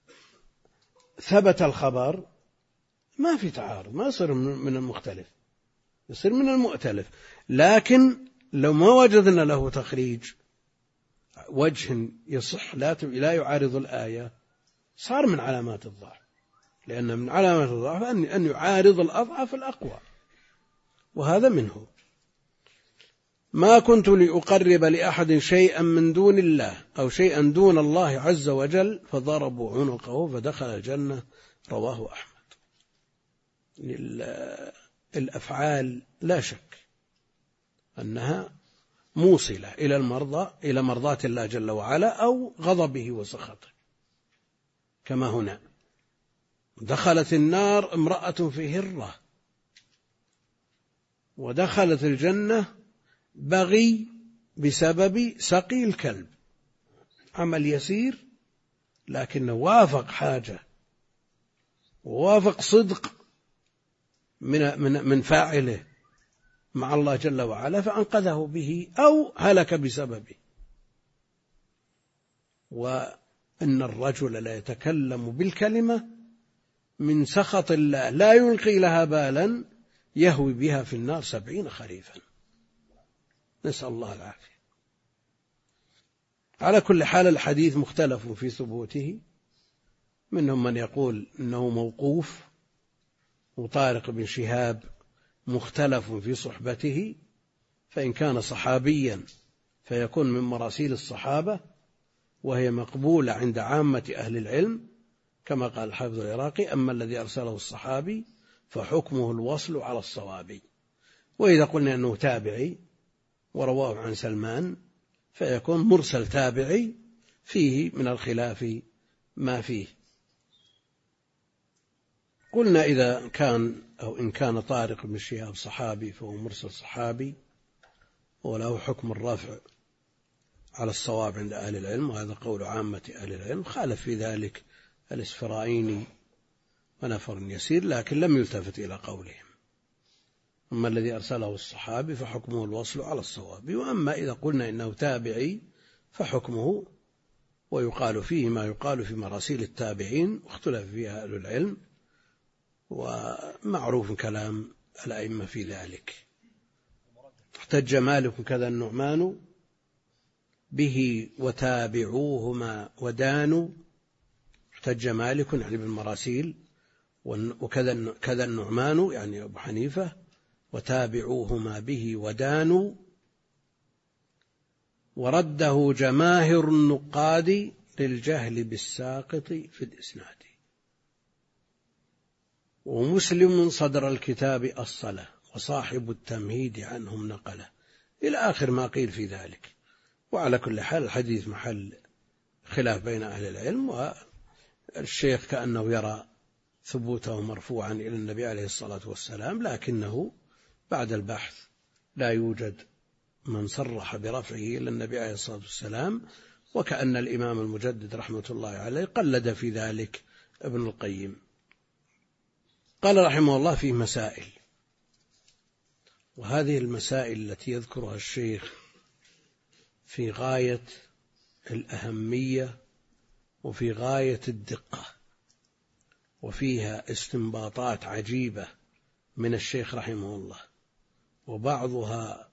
الخبر ما في تعارض، ما يصير من المختلف، يصير من المؤتلف. لكن لو ما وجدنا له تخريج وجه يصح لا يعارض الآية صار من علامات الضعف، لأن من علامات الضعف أن يعارض الأضعف الأقوى، وهذا منه. ما كنت لأقرب لأحد شيئا من دون الله أو شيئا دون الله عز وجل، فضربوا عنقه فدخل الجنة. رواه أحمد. الأفعال لا شك أنها موصلة إلى المرضى إلى مرضاة الله جل وعلا أو غضبه وسخطه، كما هنا دخلت النار امرأة في هرة، ودخلت الجنة بغي بسبب سقي الكلب، عمل يسير لكنه وافق حاجة ووافق صدق من من من فاعله مع الله جل وعلا فأنقذه به أو هلك بسببه. وأن الرجل لا يتكلم بالكلمة من سخط الله لا يلقي لها بالا يهوي بها في النار سبعين خريفا، نسأل الله العافية. على كل حال الحديث مختلف في ثبوته، منهم من يقول إنه موقوف، وطارق بن شهاب مختلف في صحبته، فإن كان صحابيا فيكون من مراسيل الصحابة وهي مقبولة عند عامة أهل العلم كما قال الحافظ العراقي: أما الذي أرسله الصحابي فحكمه الوصل على الصواب. وإذا قلنا أنه تابعي ورواه عن سلمان فيكون مرسل تابعي فيه من الخلاف ما فيه. قلنا إذا كان أو إن كان طارق بن شهاب صحابي فهو مرسل صحابي وله حكم الرفع على الصواب عند أهل العلم، وهذا قول عامة أهل العلم. خالف في ذلك الإسفرايني ونفر يسير، لكن لم يلتفت إلى قولهم. أما الذي أرسله الصحابي فحكمه الوصل على الصواب. وأما إذا قلنا إنه تابعي فحكمه، ويقال فيه ما يقال في مراسيل التابعين، واختلف فيها أهل العلم، ومعروف كلام الأئمة في ذلك. احتج مالك كذا النعمان به وتابعوهما ودانوا واحتج مالك يعني بالمراسيل، وكذا كذا النعمان يعني أبو حنيفة، وتابعوهما به ودانوا، ورده جماهر النقاد للجهل بالساقط في الإسناد. ومسلم صدر الكتاب الصلة، وصاحب التمهيد عنهم نقله، إلى آخر ما قيل في ذلك. وعلى كل حال الحديث محل خلاف بين أهل العلم، والشيخ كأنه يرى ثبوته مرفوعا إلى النبي عليه الصلاة والسلام، لكنه بعد البحث لا يوجد من صرح برفعه إلى النبي عليه الصلاة والسلام، وكأن الإمام المجدد رحمة الله عليه قلد في ذلك ابن القيم. قال رحمه الله فيه مسائل، وهذه المسائل التي يذكرها الشيخ في غاية الأهمية وفي غاية الدقة، وفيها استنباطات عجيبة من الشيخ رحمه الله، وبعضها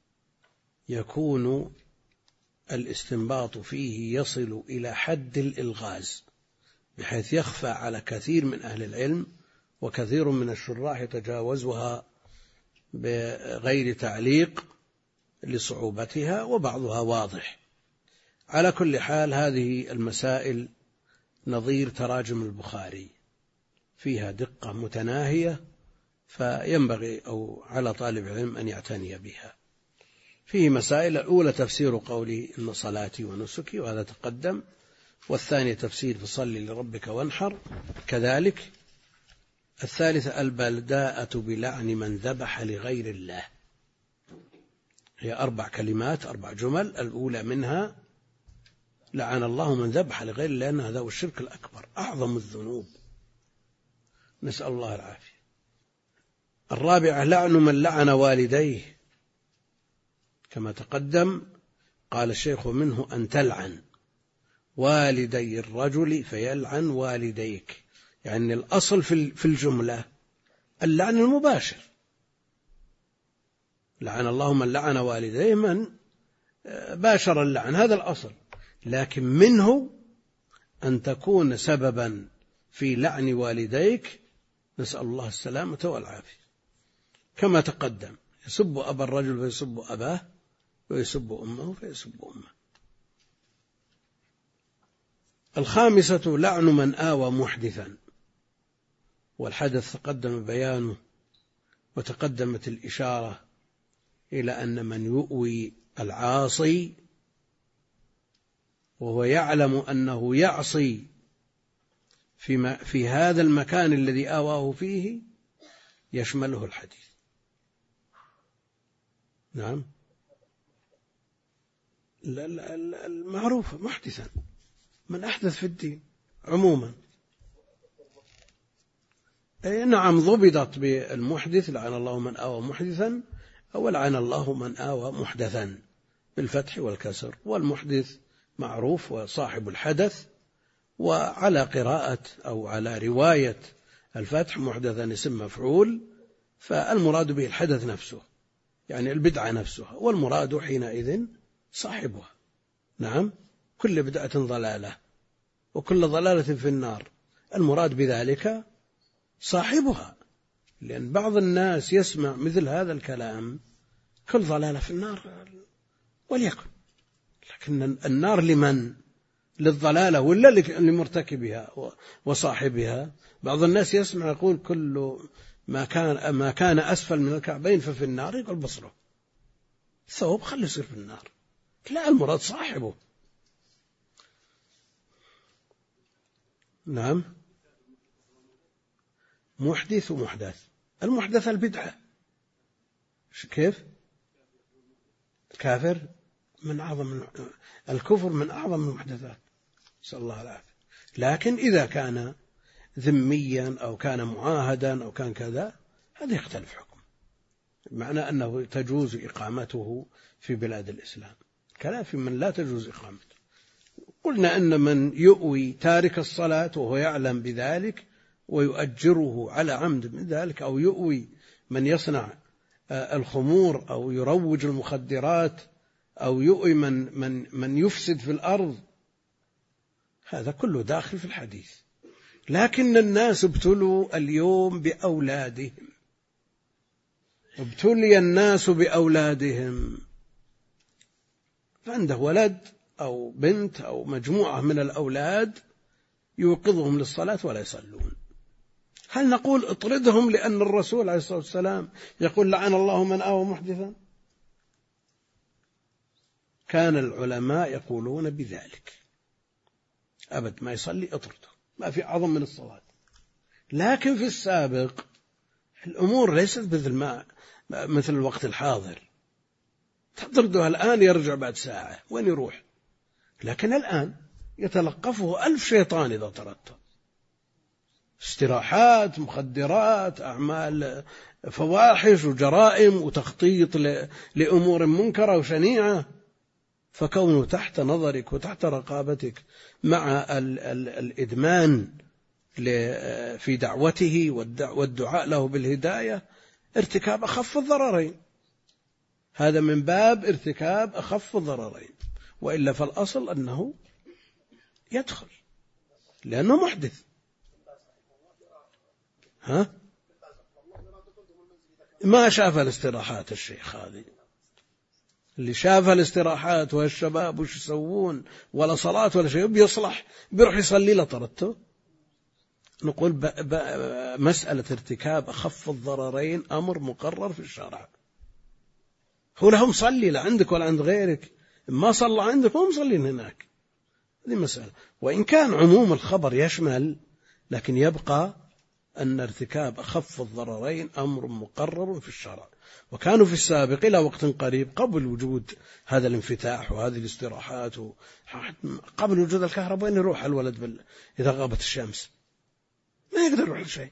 يكون الاستنباط فيه يصل إلى حد الإلغاز، بحيث يخفى على كثير من أهل العلم، وكثير من الشراح يتجاوزها بغير تعليق لصعوبتها، وبعضها واضح. على كل حال هذه المسائل نظير تراجم البخاري، فيها دقة متناهية، فينبغي أو على طالب العلم أن يعتني بها. فيه مسائل: الأولى تفسير قولي إن صلاتي ونسكي، وهذا تقدم. والثانية تفسير فصل لربك وانحر، كذلك. الثالثة البلداءة بلعن من ذبح لغير الله، هي أربع كلمات، أربع جمل. الأولى منها لعن الله من ذبح لغير الله، لأن هذا هو الشرك الأكبر، أعظم الذنوب، نسأل الله العافية. الرابعة لعن من لعن والديه، كما تقدم. قال الشيخ: ومنه أن تلعن والدي الرجل فيلعن والديك، يعني الأصل في الجملة اللعن المباشر، لعن الله من لعن والديه، من باشر اللعن، هذا الأصل. لكن منه أن تكون سببا في لعن والديك، نسأل الله السلامة والعافية، كما تقدم: يسب أبا الرجل فيسب أباه، ويسب أمه فيسب أمه. الخامسة لعن من آوى محدثا، والحدث تقدم بيانه، وتقدمت الإشارة إلى أن من يؤوي العاصي وهو يعلم أنه يعصي في, في هذا المكان الذي آواه فيه يشمله الحديث. نعم، المعروف محدثا، من أحدث في الدين عموما. أي نعم، ضبطت بالمحدث: لعن الله من آوى محدثا، أو لعن الله من آوى محدثا بالفتح والكسر. والمحدث معروف وصاحب الحدث، وعلى قراءة أو على رواية الفتح محدثا اسم مفعول، فالمراد به الحدث نفسه، يعني البدعة نفسها، والمراد حينئذ صاحبها. نعم، كل بدعة ضلالة، وكل ضلالة في النار، المراد بذلك صاحبها، لأن بعض الناس يسمع مثل هذا الكلام: كل ضلالة في النار، وليكن، لكن النار لمن؟ للضلالة ولا لمرتكبها وصاحبها؟ بعض الناس يسمع يقول: كل ما كان ما كان أسفل من الكعبين ففي النار، يقول بصره ثوب خليه يصير في النار. لا، المراد صاحبه. نعم، محدث ومحدث. المحدث البدعة، كيف؟ كافر من أعظم الكفر، من أعظم المحدثات، نسأل الله العافية. لكن إذا كان ذميا أو كان معاهدا أو كان كذا، هذا يختلف حكم، معنى أنه تجوز إقامته في بلاد الإسلام، كلا في من لا تجوز إقامته. قلنا أن من يؤوي تارك الصلاة وهو يعلم بذلك ويؤجره على عمد من ذلك، أو يؤوي من يصنع الخمور أو يروج المخدرات، أو يؤوي من, من, من يفسد في الأرض، هذا كله داخل في الحديث. لكن الناس ابتلوا اليوم بأولادهم، ابتلي الناس بأولادهم، عنده ولد أو بنت أو مجموعة من الأولاد يوقظهم للصلاة ولا يصلون. هل نقول اطردهم لأن الرسول عليه الصلاة والسلام يقول لعن الله من آوى محدثا؟ كان العلماء يقولون بذلك، أبد ما يصلي اطرده، ما في أعظم من الصلاة. لكن في السابق الأمور ليست مثل ما مثل الوقت الحاضر، تطرده الآن يرجع بعد ساعة، وين يروح؟ لكن الآن يتلقفه ألف شيطان إذا طردته، استراحات، مخدرات، أعمال فواحش وجرائم وتخطيط لأمور منكرة وشنيعة. فكونه تحت نظرك وتحت رقابتك مع ال ال الإدمان في دعوته والدعاء له بالهداية ارتكاب أخف الضررين، هذا من باب ارتكاب أخف الضررين، وإلا فالأصل أنه يدخل لأنه محدث. ها؟ ما شاف الاستراحات الشيخ، هذه اللي شاف الاستراحات والشباب وش يسوون ولا صلاة ولا شيء بيصلح بيروح يصلي لطرته. نقول ب... ب... مسألة ارتكاب أخف الضررين أمر مقرر في الشرع. هو لهم صلي لا عندك ولا عند غيرك، ما صلى عندك هم مصلين هناك، هذه مسألة. وإن كان عموم الخبر يشمل، لكن يبقى أن ارتكاب أخف الضررين أمر مقرر في الشرع. وكانوا في السابق إلى وقت قريب قبل وجود هذا الانفتاح وهذه الاستراحات، قبل وجود الكهرباء، وين يروح الولد بال... إذا غابت الشمس؟ ما يقدر يروح لشيء،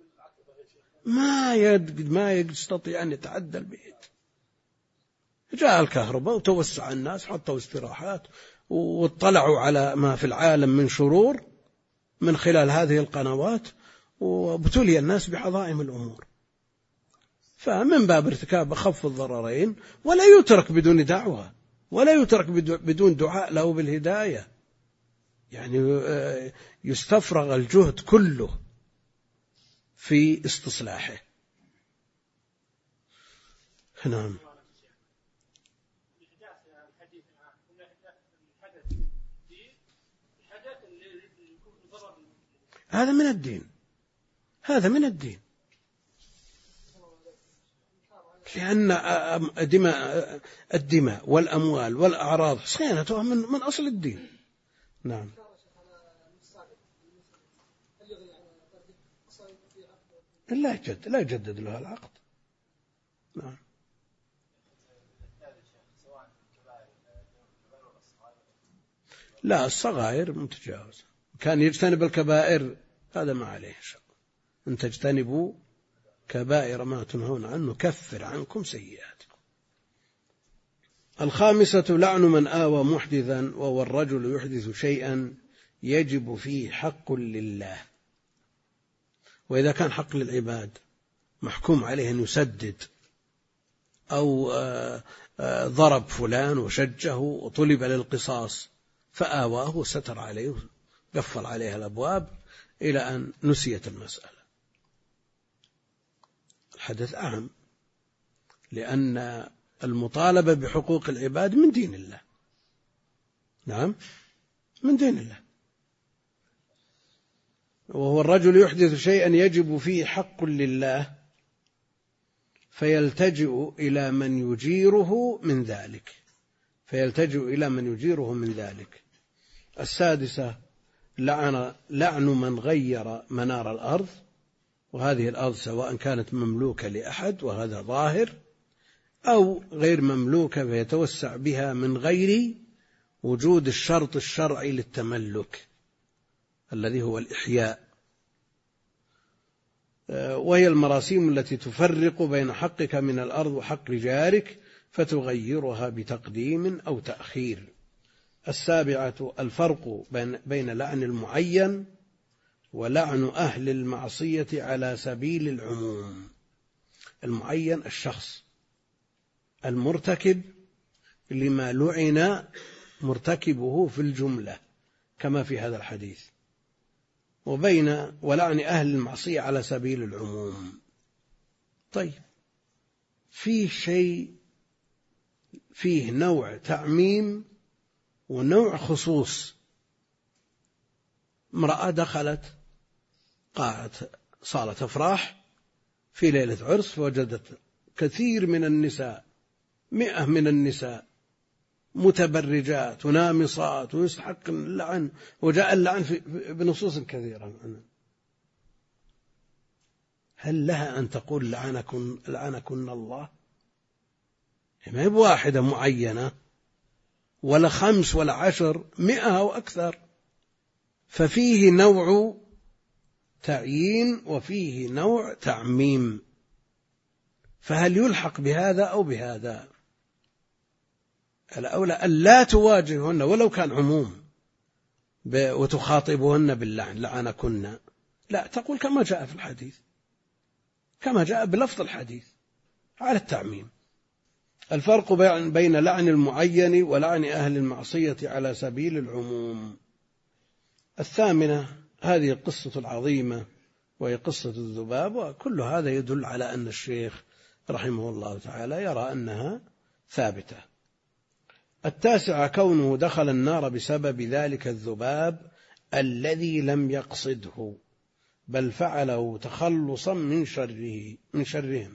ما يد... ما يستطيع أن يتعدى البيت. جاء الكهرباء وتوسع الناس، حطوا استراحات واطلعوا على ما في العالم من شرور من خلال هذه القنوات، وابتلي الناس بعظائم الأمور. فمن باب ارتكاب أخف الضررين، ولا يترك بدون دعوة، ولا يترك بدون دعاء له بالهداية، يعني يستفرغ الجهد كله في استصلاحه. نعم. هذا من الدين، هذا من الدين، لأن دماء الدماء والأموال والأعراض صيانتها من من أصل الدين. نعم. لا يجدد لا يجدد له العقد. نعم. لا، الصغائر متجاوزة، كان يجتنب الكبائر هذا ما عليه شيء. أن تجتنبوا كبائر ما تنهون عنه كفر عنكم سيئاتكم. الخامسة لعن من آوى محدثا، وهو الرجل يحدث شيئا يجب فيه حق لله، وإذا كان حق للعباد محكوم عليه أن يسدد، أو ضرب فلان وشجه وطلب للقصاص فآواه وستر عليه قفل عليه الأبواب إلى أن نسيت المسألة، الحدث أهم، لأن المطالبة بحقوق العباد من دين الله. نعم، من دين الله. وهو الرجل يحدث شيئا يجب فيه حق لله فيلتجئ إلى من يجيره من ذلك فيلتجئ إلى من يجيره من ذلك. السادسة لعن لعن من غير منار الأرض، وهذه الأرض سواء كانت مملوكة لأحد وهذا ظاهر، أو غير مملوكة فيتوسع بها من غير وجود الشرط الشرعي للتملك الذي هو الإحياء، وهي المراسيم التي تفرق بين حقك من الأرض وحق جارك فتغيرها بتقديم أو تأخير. السابعة الفرق بين لعن المعين ولعن أهل المعصية على سبيل العموم. المعين الشخص المرتكب لما لعن مرتكبه في الجملة، كما في هذا الحديث، وبين ولعن أهل المعصية على سبيل العموم. طيب، فيه شيء فيه نوع تعميم ونوع خصوص. امرأة دخلت قاعة صالة أفراح في ليلة عرس، فوجدت كثير من النساء، مئة من النساء متبرجات ونامصات ويستحق اللعن، وجاء اللعن بنصوص كثيرة. هل لها أن تقول لعنكن, لعنكن الله؟ ما هي بواحدة معينة ولا خمس ولا عشر، مئة أو أكثر. ففيه نوع تعيين وفيه نوع تعميم، فهل يلحق بهذا أو بهذا؟ الأولى أن لا تواجههن ولو كان عموم وتخاطبهن باللعن، لعنكن، لا، تقول كما جاء في الحديث، كما جاء بلفظ الحديث على التعميم. الفرق بين لعن المعين ولعن أهل المعصية على سبيل العموم. الثامنة هذه القصة العظيمة، وهي قصة الذباب، وكل هذا يدل على أن الشيخ رحمه الله تعالى يرى أنها ثابتة. التاسعة كونه دخل النار بسبب ذلك الذباب الذي لم يقصده، بل فعله تخلصا من شره من شرهم.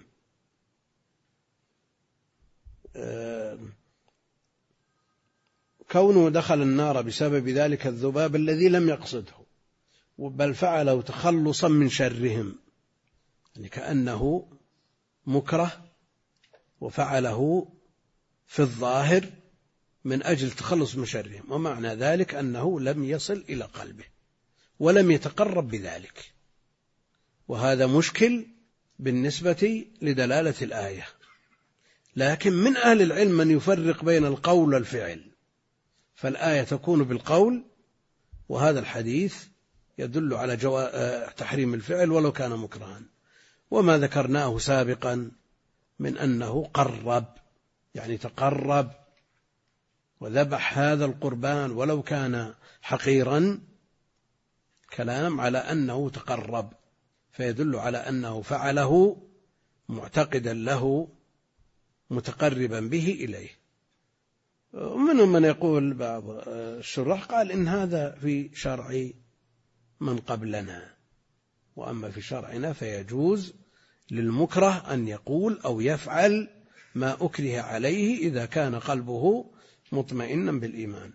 كونه دخل النار بسبب ذلك الذباب الذي لم يقصده، بل فعله تخلصا من شرهم، يعني كأنه مكره وفعله في الظاهر من أجل تخلص من شرهم، ومعنى ذلك أنه لم يصل إلى قلبه ولم يتقرب بذلك، وهذا مشكل بالنسبة لدلالة الآية. لكن من أهل العلم من يفرق بين القول والفعل، فالآية تكون بالقول، وهذا الحديث يدل على جوا... تحريم الفعل ولو كان مكرها. وما ذكرناه سابقا من أنه قرب، يعني تقرب وذبح هذا القربان ولو كان حقيرا، كلام على أنه تقرب، فيدل على أنه فعله معتقدا له متقربا به إليه. ومنهم من يقول بعض الشراح قال إن هذا في شرع من قبلنا، وأما في شرعنا فيجوز للمكره أن يقول أو يفعل ما أكره عليه إذا كان قلبه مطمئنا بالإيمان.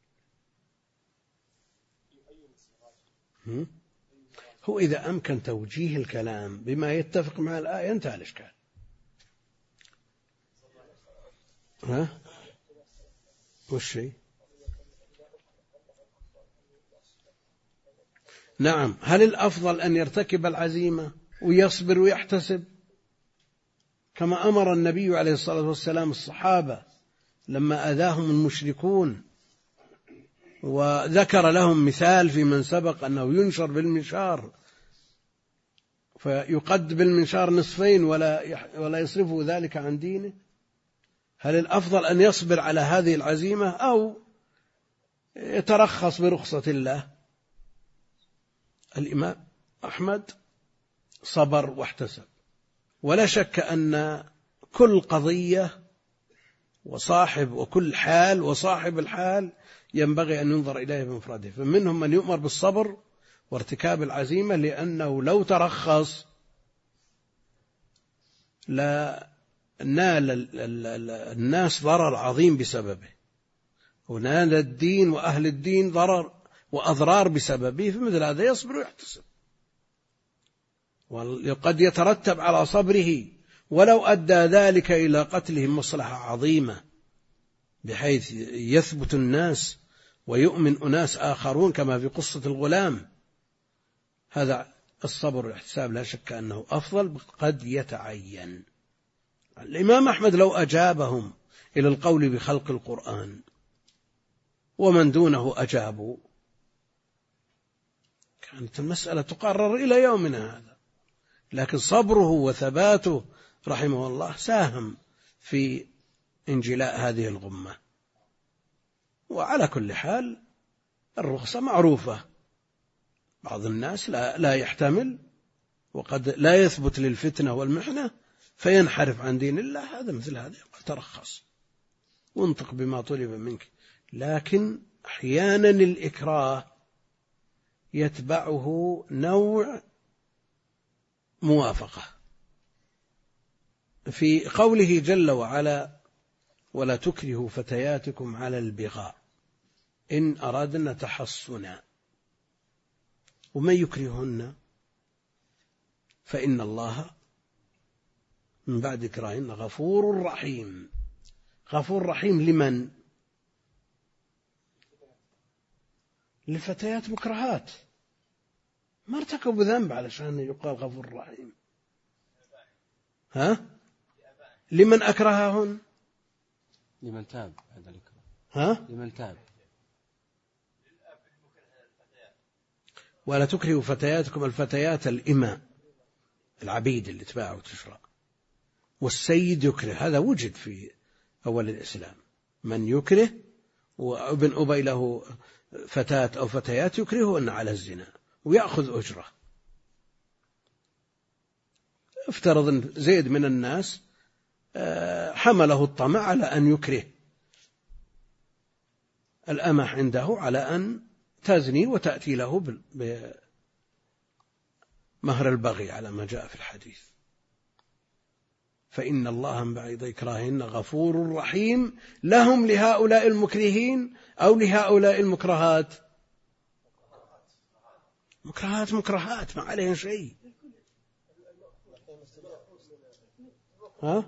هو إذا أمكن توجيه الكلام بما يتفق مع الآية انتهى الإشكال. ها؟ والشيء نعم، هل الأفضل أن يرتكب العزيمة ويصبر ويحتسب كما أمر النبي عليه الصلاة والسلام الصحابة لما أذاهم المشركون، وذكر لهم مثال في من سبق أنه ينشر بالمنشار فيقد بالمنشار نصفين ولا ولا يصرفه ذلك عن دينه؟ هل الأفضل أن يصبر على هذه العزيمة أو يترخص برخصة الله؟ الإمام أحمد صبر واحتسب، ولا شك أن كل قضية وصاحب وكل حال وصاحب الحال ينبغي أن ينظر إليه بمفرده. فمنهم من يؤمر بالصبر وارتكاب العزيمة لأنه لو ترخص لا نال الناس ضرر عظيم بسببه، ونال الدين وأهل الدين ضرر وأضرار بسببه، فمثل هذا يصبر ويحتسب، وقد يترتب على صبره ولو أدى ذلك إلى قتلهم مصلحة عظيمة بحيث يثبت الناس ويؤمن أناس آخرون كما في قصة الغلام. هذا الصبر والاحتساب لا شك أنه أفضل، قد يتعين. الإمام أحمد لو أجابهم إلى القول بخلق القرآن ومن دونه أجابوا كانت المسألة تقرر إلى يومنا هذا، لكن صبره وثباته رحمه الله ساهم في انجلاء هذه الغمة. وعلى كل حال الرخصة معروفة، بعض الناس لا, لا يحتمل وقد لا يثبت للفتنة والمحنة فينحرف عن دين الله، هذا مثل هذا ترخص وانطق بما طلب منك. لكن أحيانا الإكراه يتبعه نوع موافقة، في قوله جل وعلا ولا تكرهوا فتياتكم على البغاء إن أردنا تحصنا، ومن يكرهن فإن الله من بعد إكراههن غفور رحيم. غفور رحيم لمن؟ للفتيات مكرهات ما ارتكبوا ذنب علشان يقال غفور رحيم. ها؟ لمن أكرههن؟ لمن تاب هذا الإكراه. ها؟ لمن تاب. ولا تكرهوا فتياتكم، الفتيات الإماء العبيد اللي تباع وتشرى، والسيد يكره، هذا وجد في أول الإسلام، من يكره وابن أبي له فتاة أو فتيات يكرهه أن على الزنا ويأخذ أجره. افترض أن زيد من الناس حمله الطمع على أن يكره الأمة عنده على أن تزني وتأتي له بمهر البغي على ما جاء في الحديث. فإن الله من بعد إكراههن غفور رحيم لهم لهؤلاء المكرهين أو لهؤلاء المكرهات. مكرهات مكرهات ما عليهم شيء. ها؟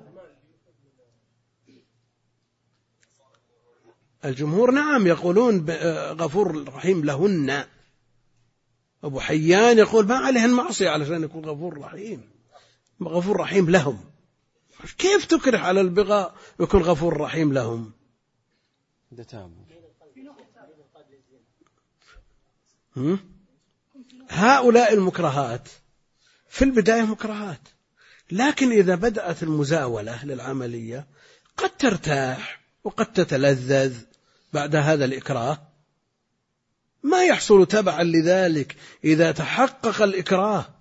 الجمهور نعم يقولون غفور رحيم لهن. أبو حيان يقول ما عليهن معصية علشان يكون غفور رحيم، غفور رحيم لهم. كيف تكره على البغاء يكون غفور رحيم لهم؟ هؤلاء المكرهات في البداية مكرهات، لكن إذا بدأت المزاولة للعملية قد ترتاح وقد تتلذذ بعد هذا الإكراه، ما يحصل تبعا لذلك إذا تحقق الإكراه.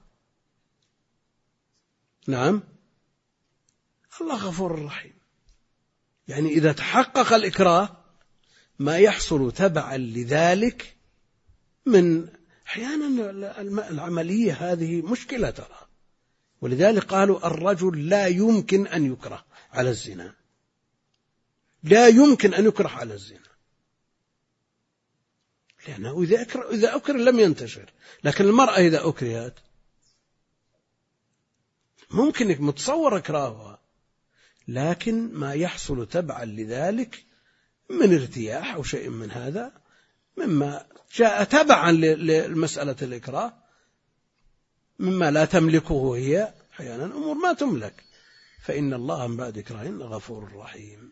نعم، الله غفور رحيم، يعني إذا تحقق الإكراه ما يحصل تبعا لذلك من أحيانا العملية هذه مشكلة ترى، ولذلك قالوا الرجل لا يمكن أن يكره على الزنا، لا يمكن أن يكره على الزنا، لأنه إذا أكره, إذا أكره لم ينتشر. لكن المرأة إذا أكرهت ممكن متصور إكراهها، لكن ما يحصل تبعا لذلك من ارتياح أو شيء من هذا مما جاء تبعا للمسألة الإكراه، مما لا تملكه هي أحيانا أمور ما تملك. فإن الله من بعد إكراههن غفور رحيم.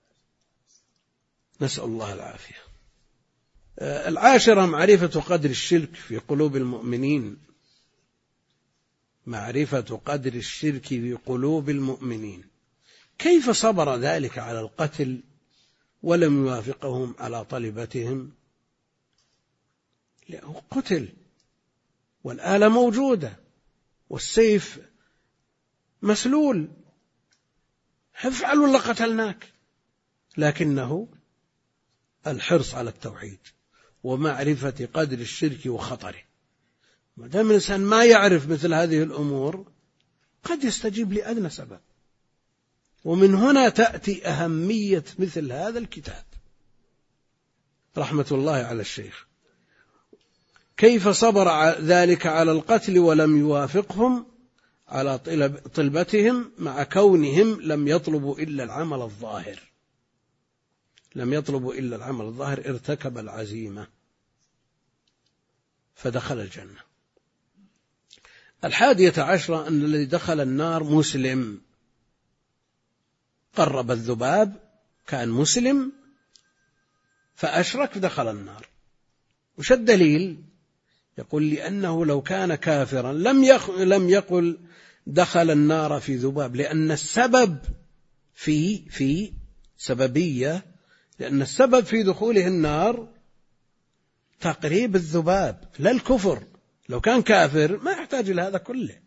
نسأل الله العافية. العاشرة معرفة قدر الشرك في قلوب المؤمنين. معرفة قدر الشرك في قلوب المؤمنين، كيف صبر ذلك على القتل ولم يوافقهم على طلبتهم؟ لأنه قتل والآلة موجودة والسيف مسلول، افعل ولا قتلناك، لكنه الحرص على التوحيد ومعرفة قدر الشرك وخطره. ما دام الإنسان ما يعرف مثل هذه الأمور قد يستجيب لأدنى سبب، ومن هنا تأتي أهمية مثل هذا الكتاب رحمة الله على الشيخ. كيف صبر ذلك على القتل ولم يوافقهم على طلبتهم مع كونهم لم يطلبوا إلا العمل الظاهر، لم يطلبوا إلا العمل الظاهر، ارتكب العزيمة فدخل الجنة. الحادية عشرة أن الذي دخل النار مسلم، قرب الذباب كان مسلم فأشرك دخل النار. وش الدليل؟ يقول لأنه لو كان كافرا لم لم يقل دخل النار في ذباب، لأن السبب في في سببية، لأن السبب في دخوله النار تقريب الذباب لا الكفر، لو كان كافر ما يحتاج إلى هذا كله.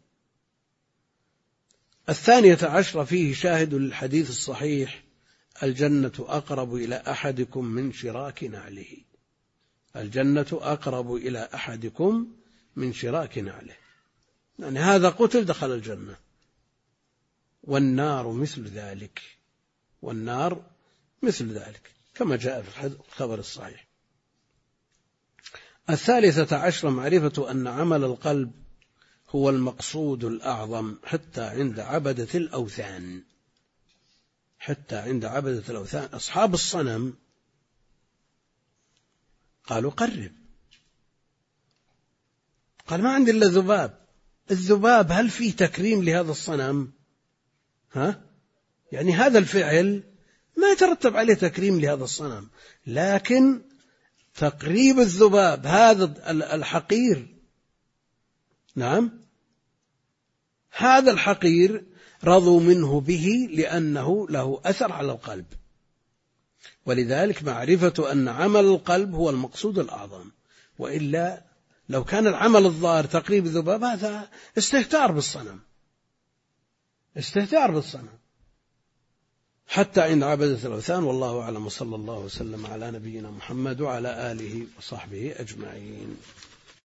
الثانية عشرة فيه شاهد للحديث الصحيح: الجنة أقرب إلى أحدكم من شراك نعله. الجنة أقرب إلى أحدكم من شراك نعله، يعني هذا قتل دخل الجنة. والنار مثل ذلك، والنار مثل ذلك كما جاء في الخبر الصحيح. الثالثة عشرة معرفة أن عمل القلب هو المقصود الأعظم حتى عند عبدة الأوثان. حتى عند عبدة الأوثان أصحاب الصنم قالوا قرب، قال ما عندي إلا ذباب. الذباب هل فيه تكريم لهذا الصنم؟ ها؟ يعني هذا الفعل ما يترتب عليه تكريم لهذا الصنم، لكن تقريب الذباب هذا الحقير، نعم، هذا الحقير رضوا منه به لأنه له أثر على القلب. ولذلك معرفة أن عمل القلب هو المقصود الأعظم، وإلا لو كان العمل الظاهر تقريب الذباب هذا استهتار بالصنم، استهتار بالصنم. حتى عند عبدة الأوثان. والله أعلم، وصلى الله وسلم على نبينا محمد وعلى آله وصحبه أجمعين.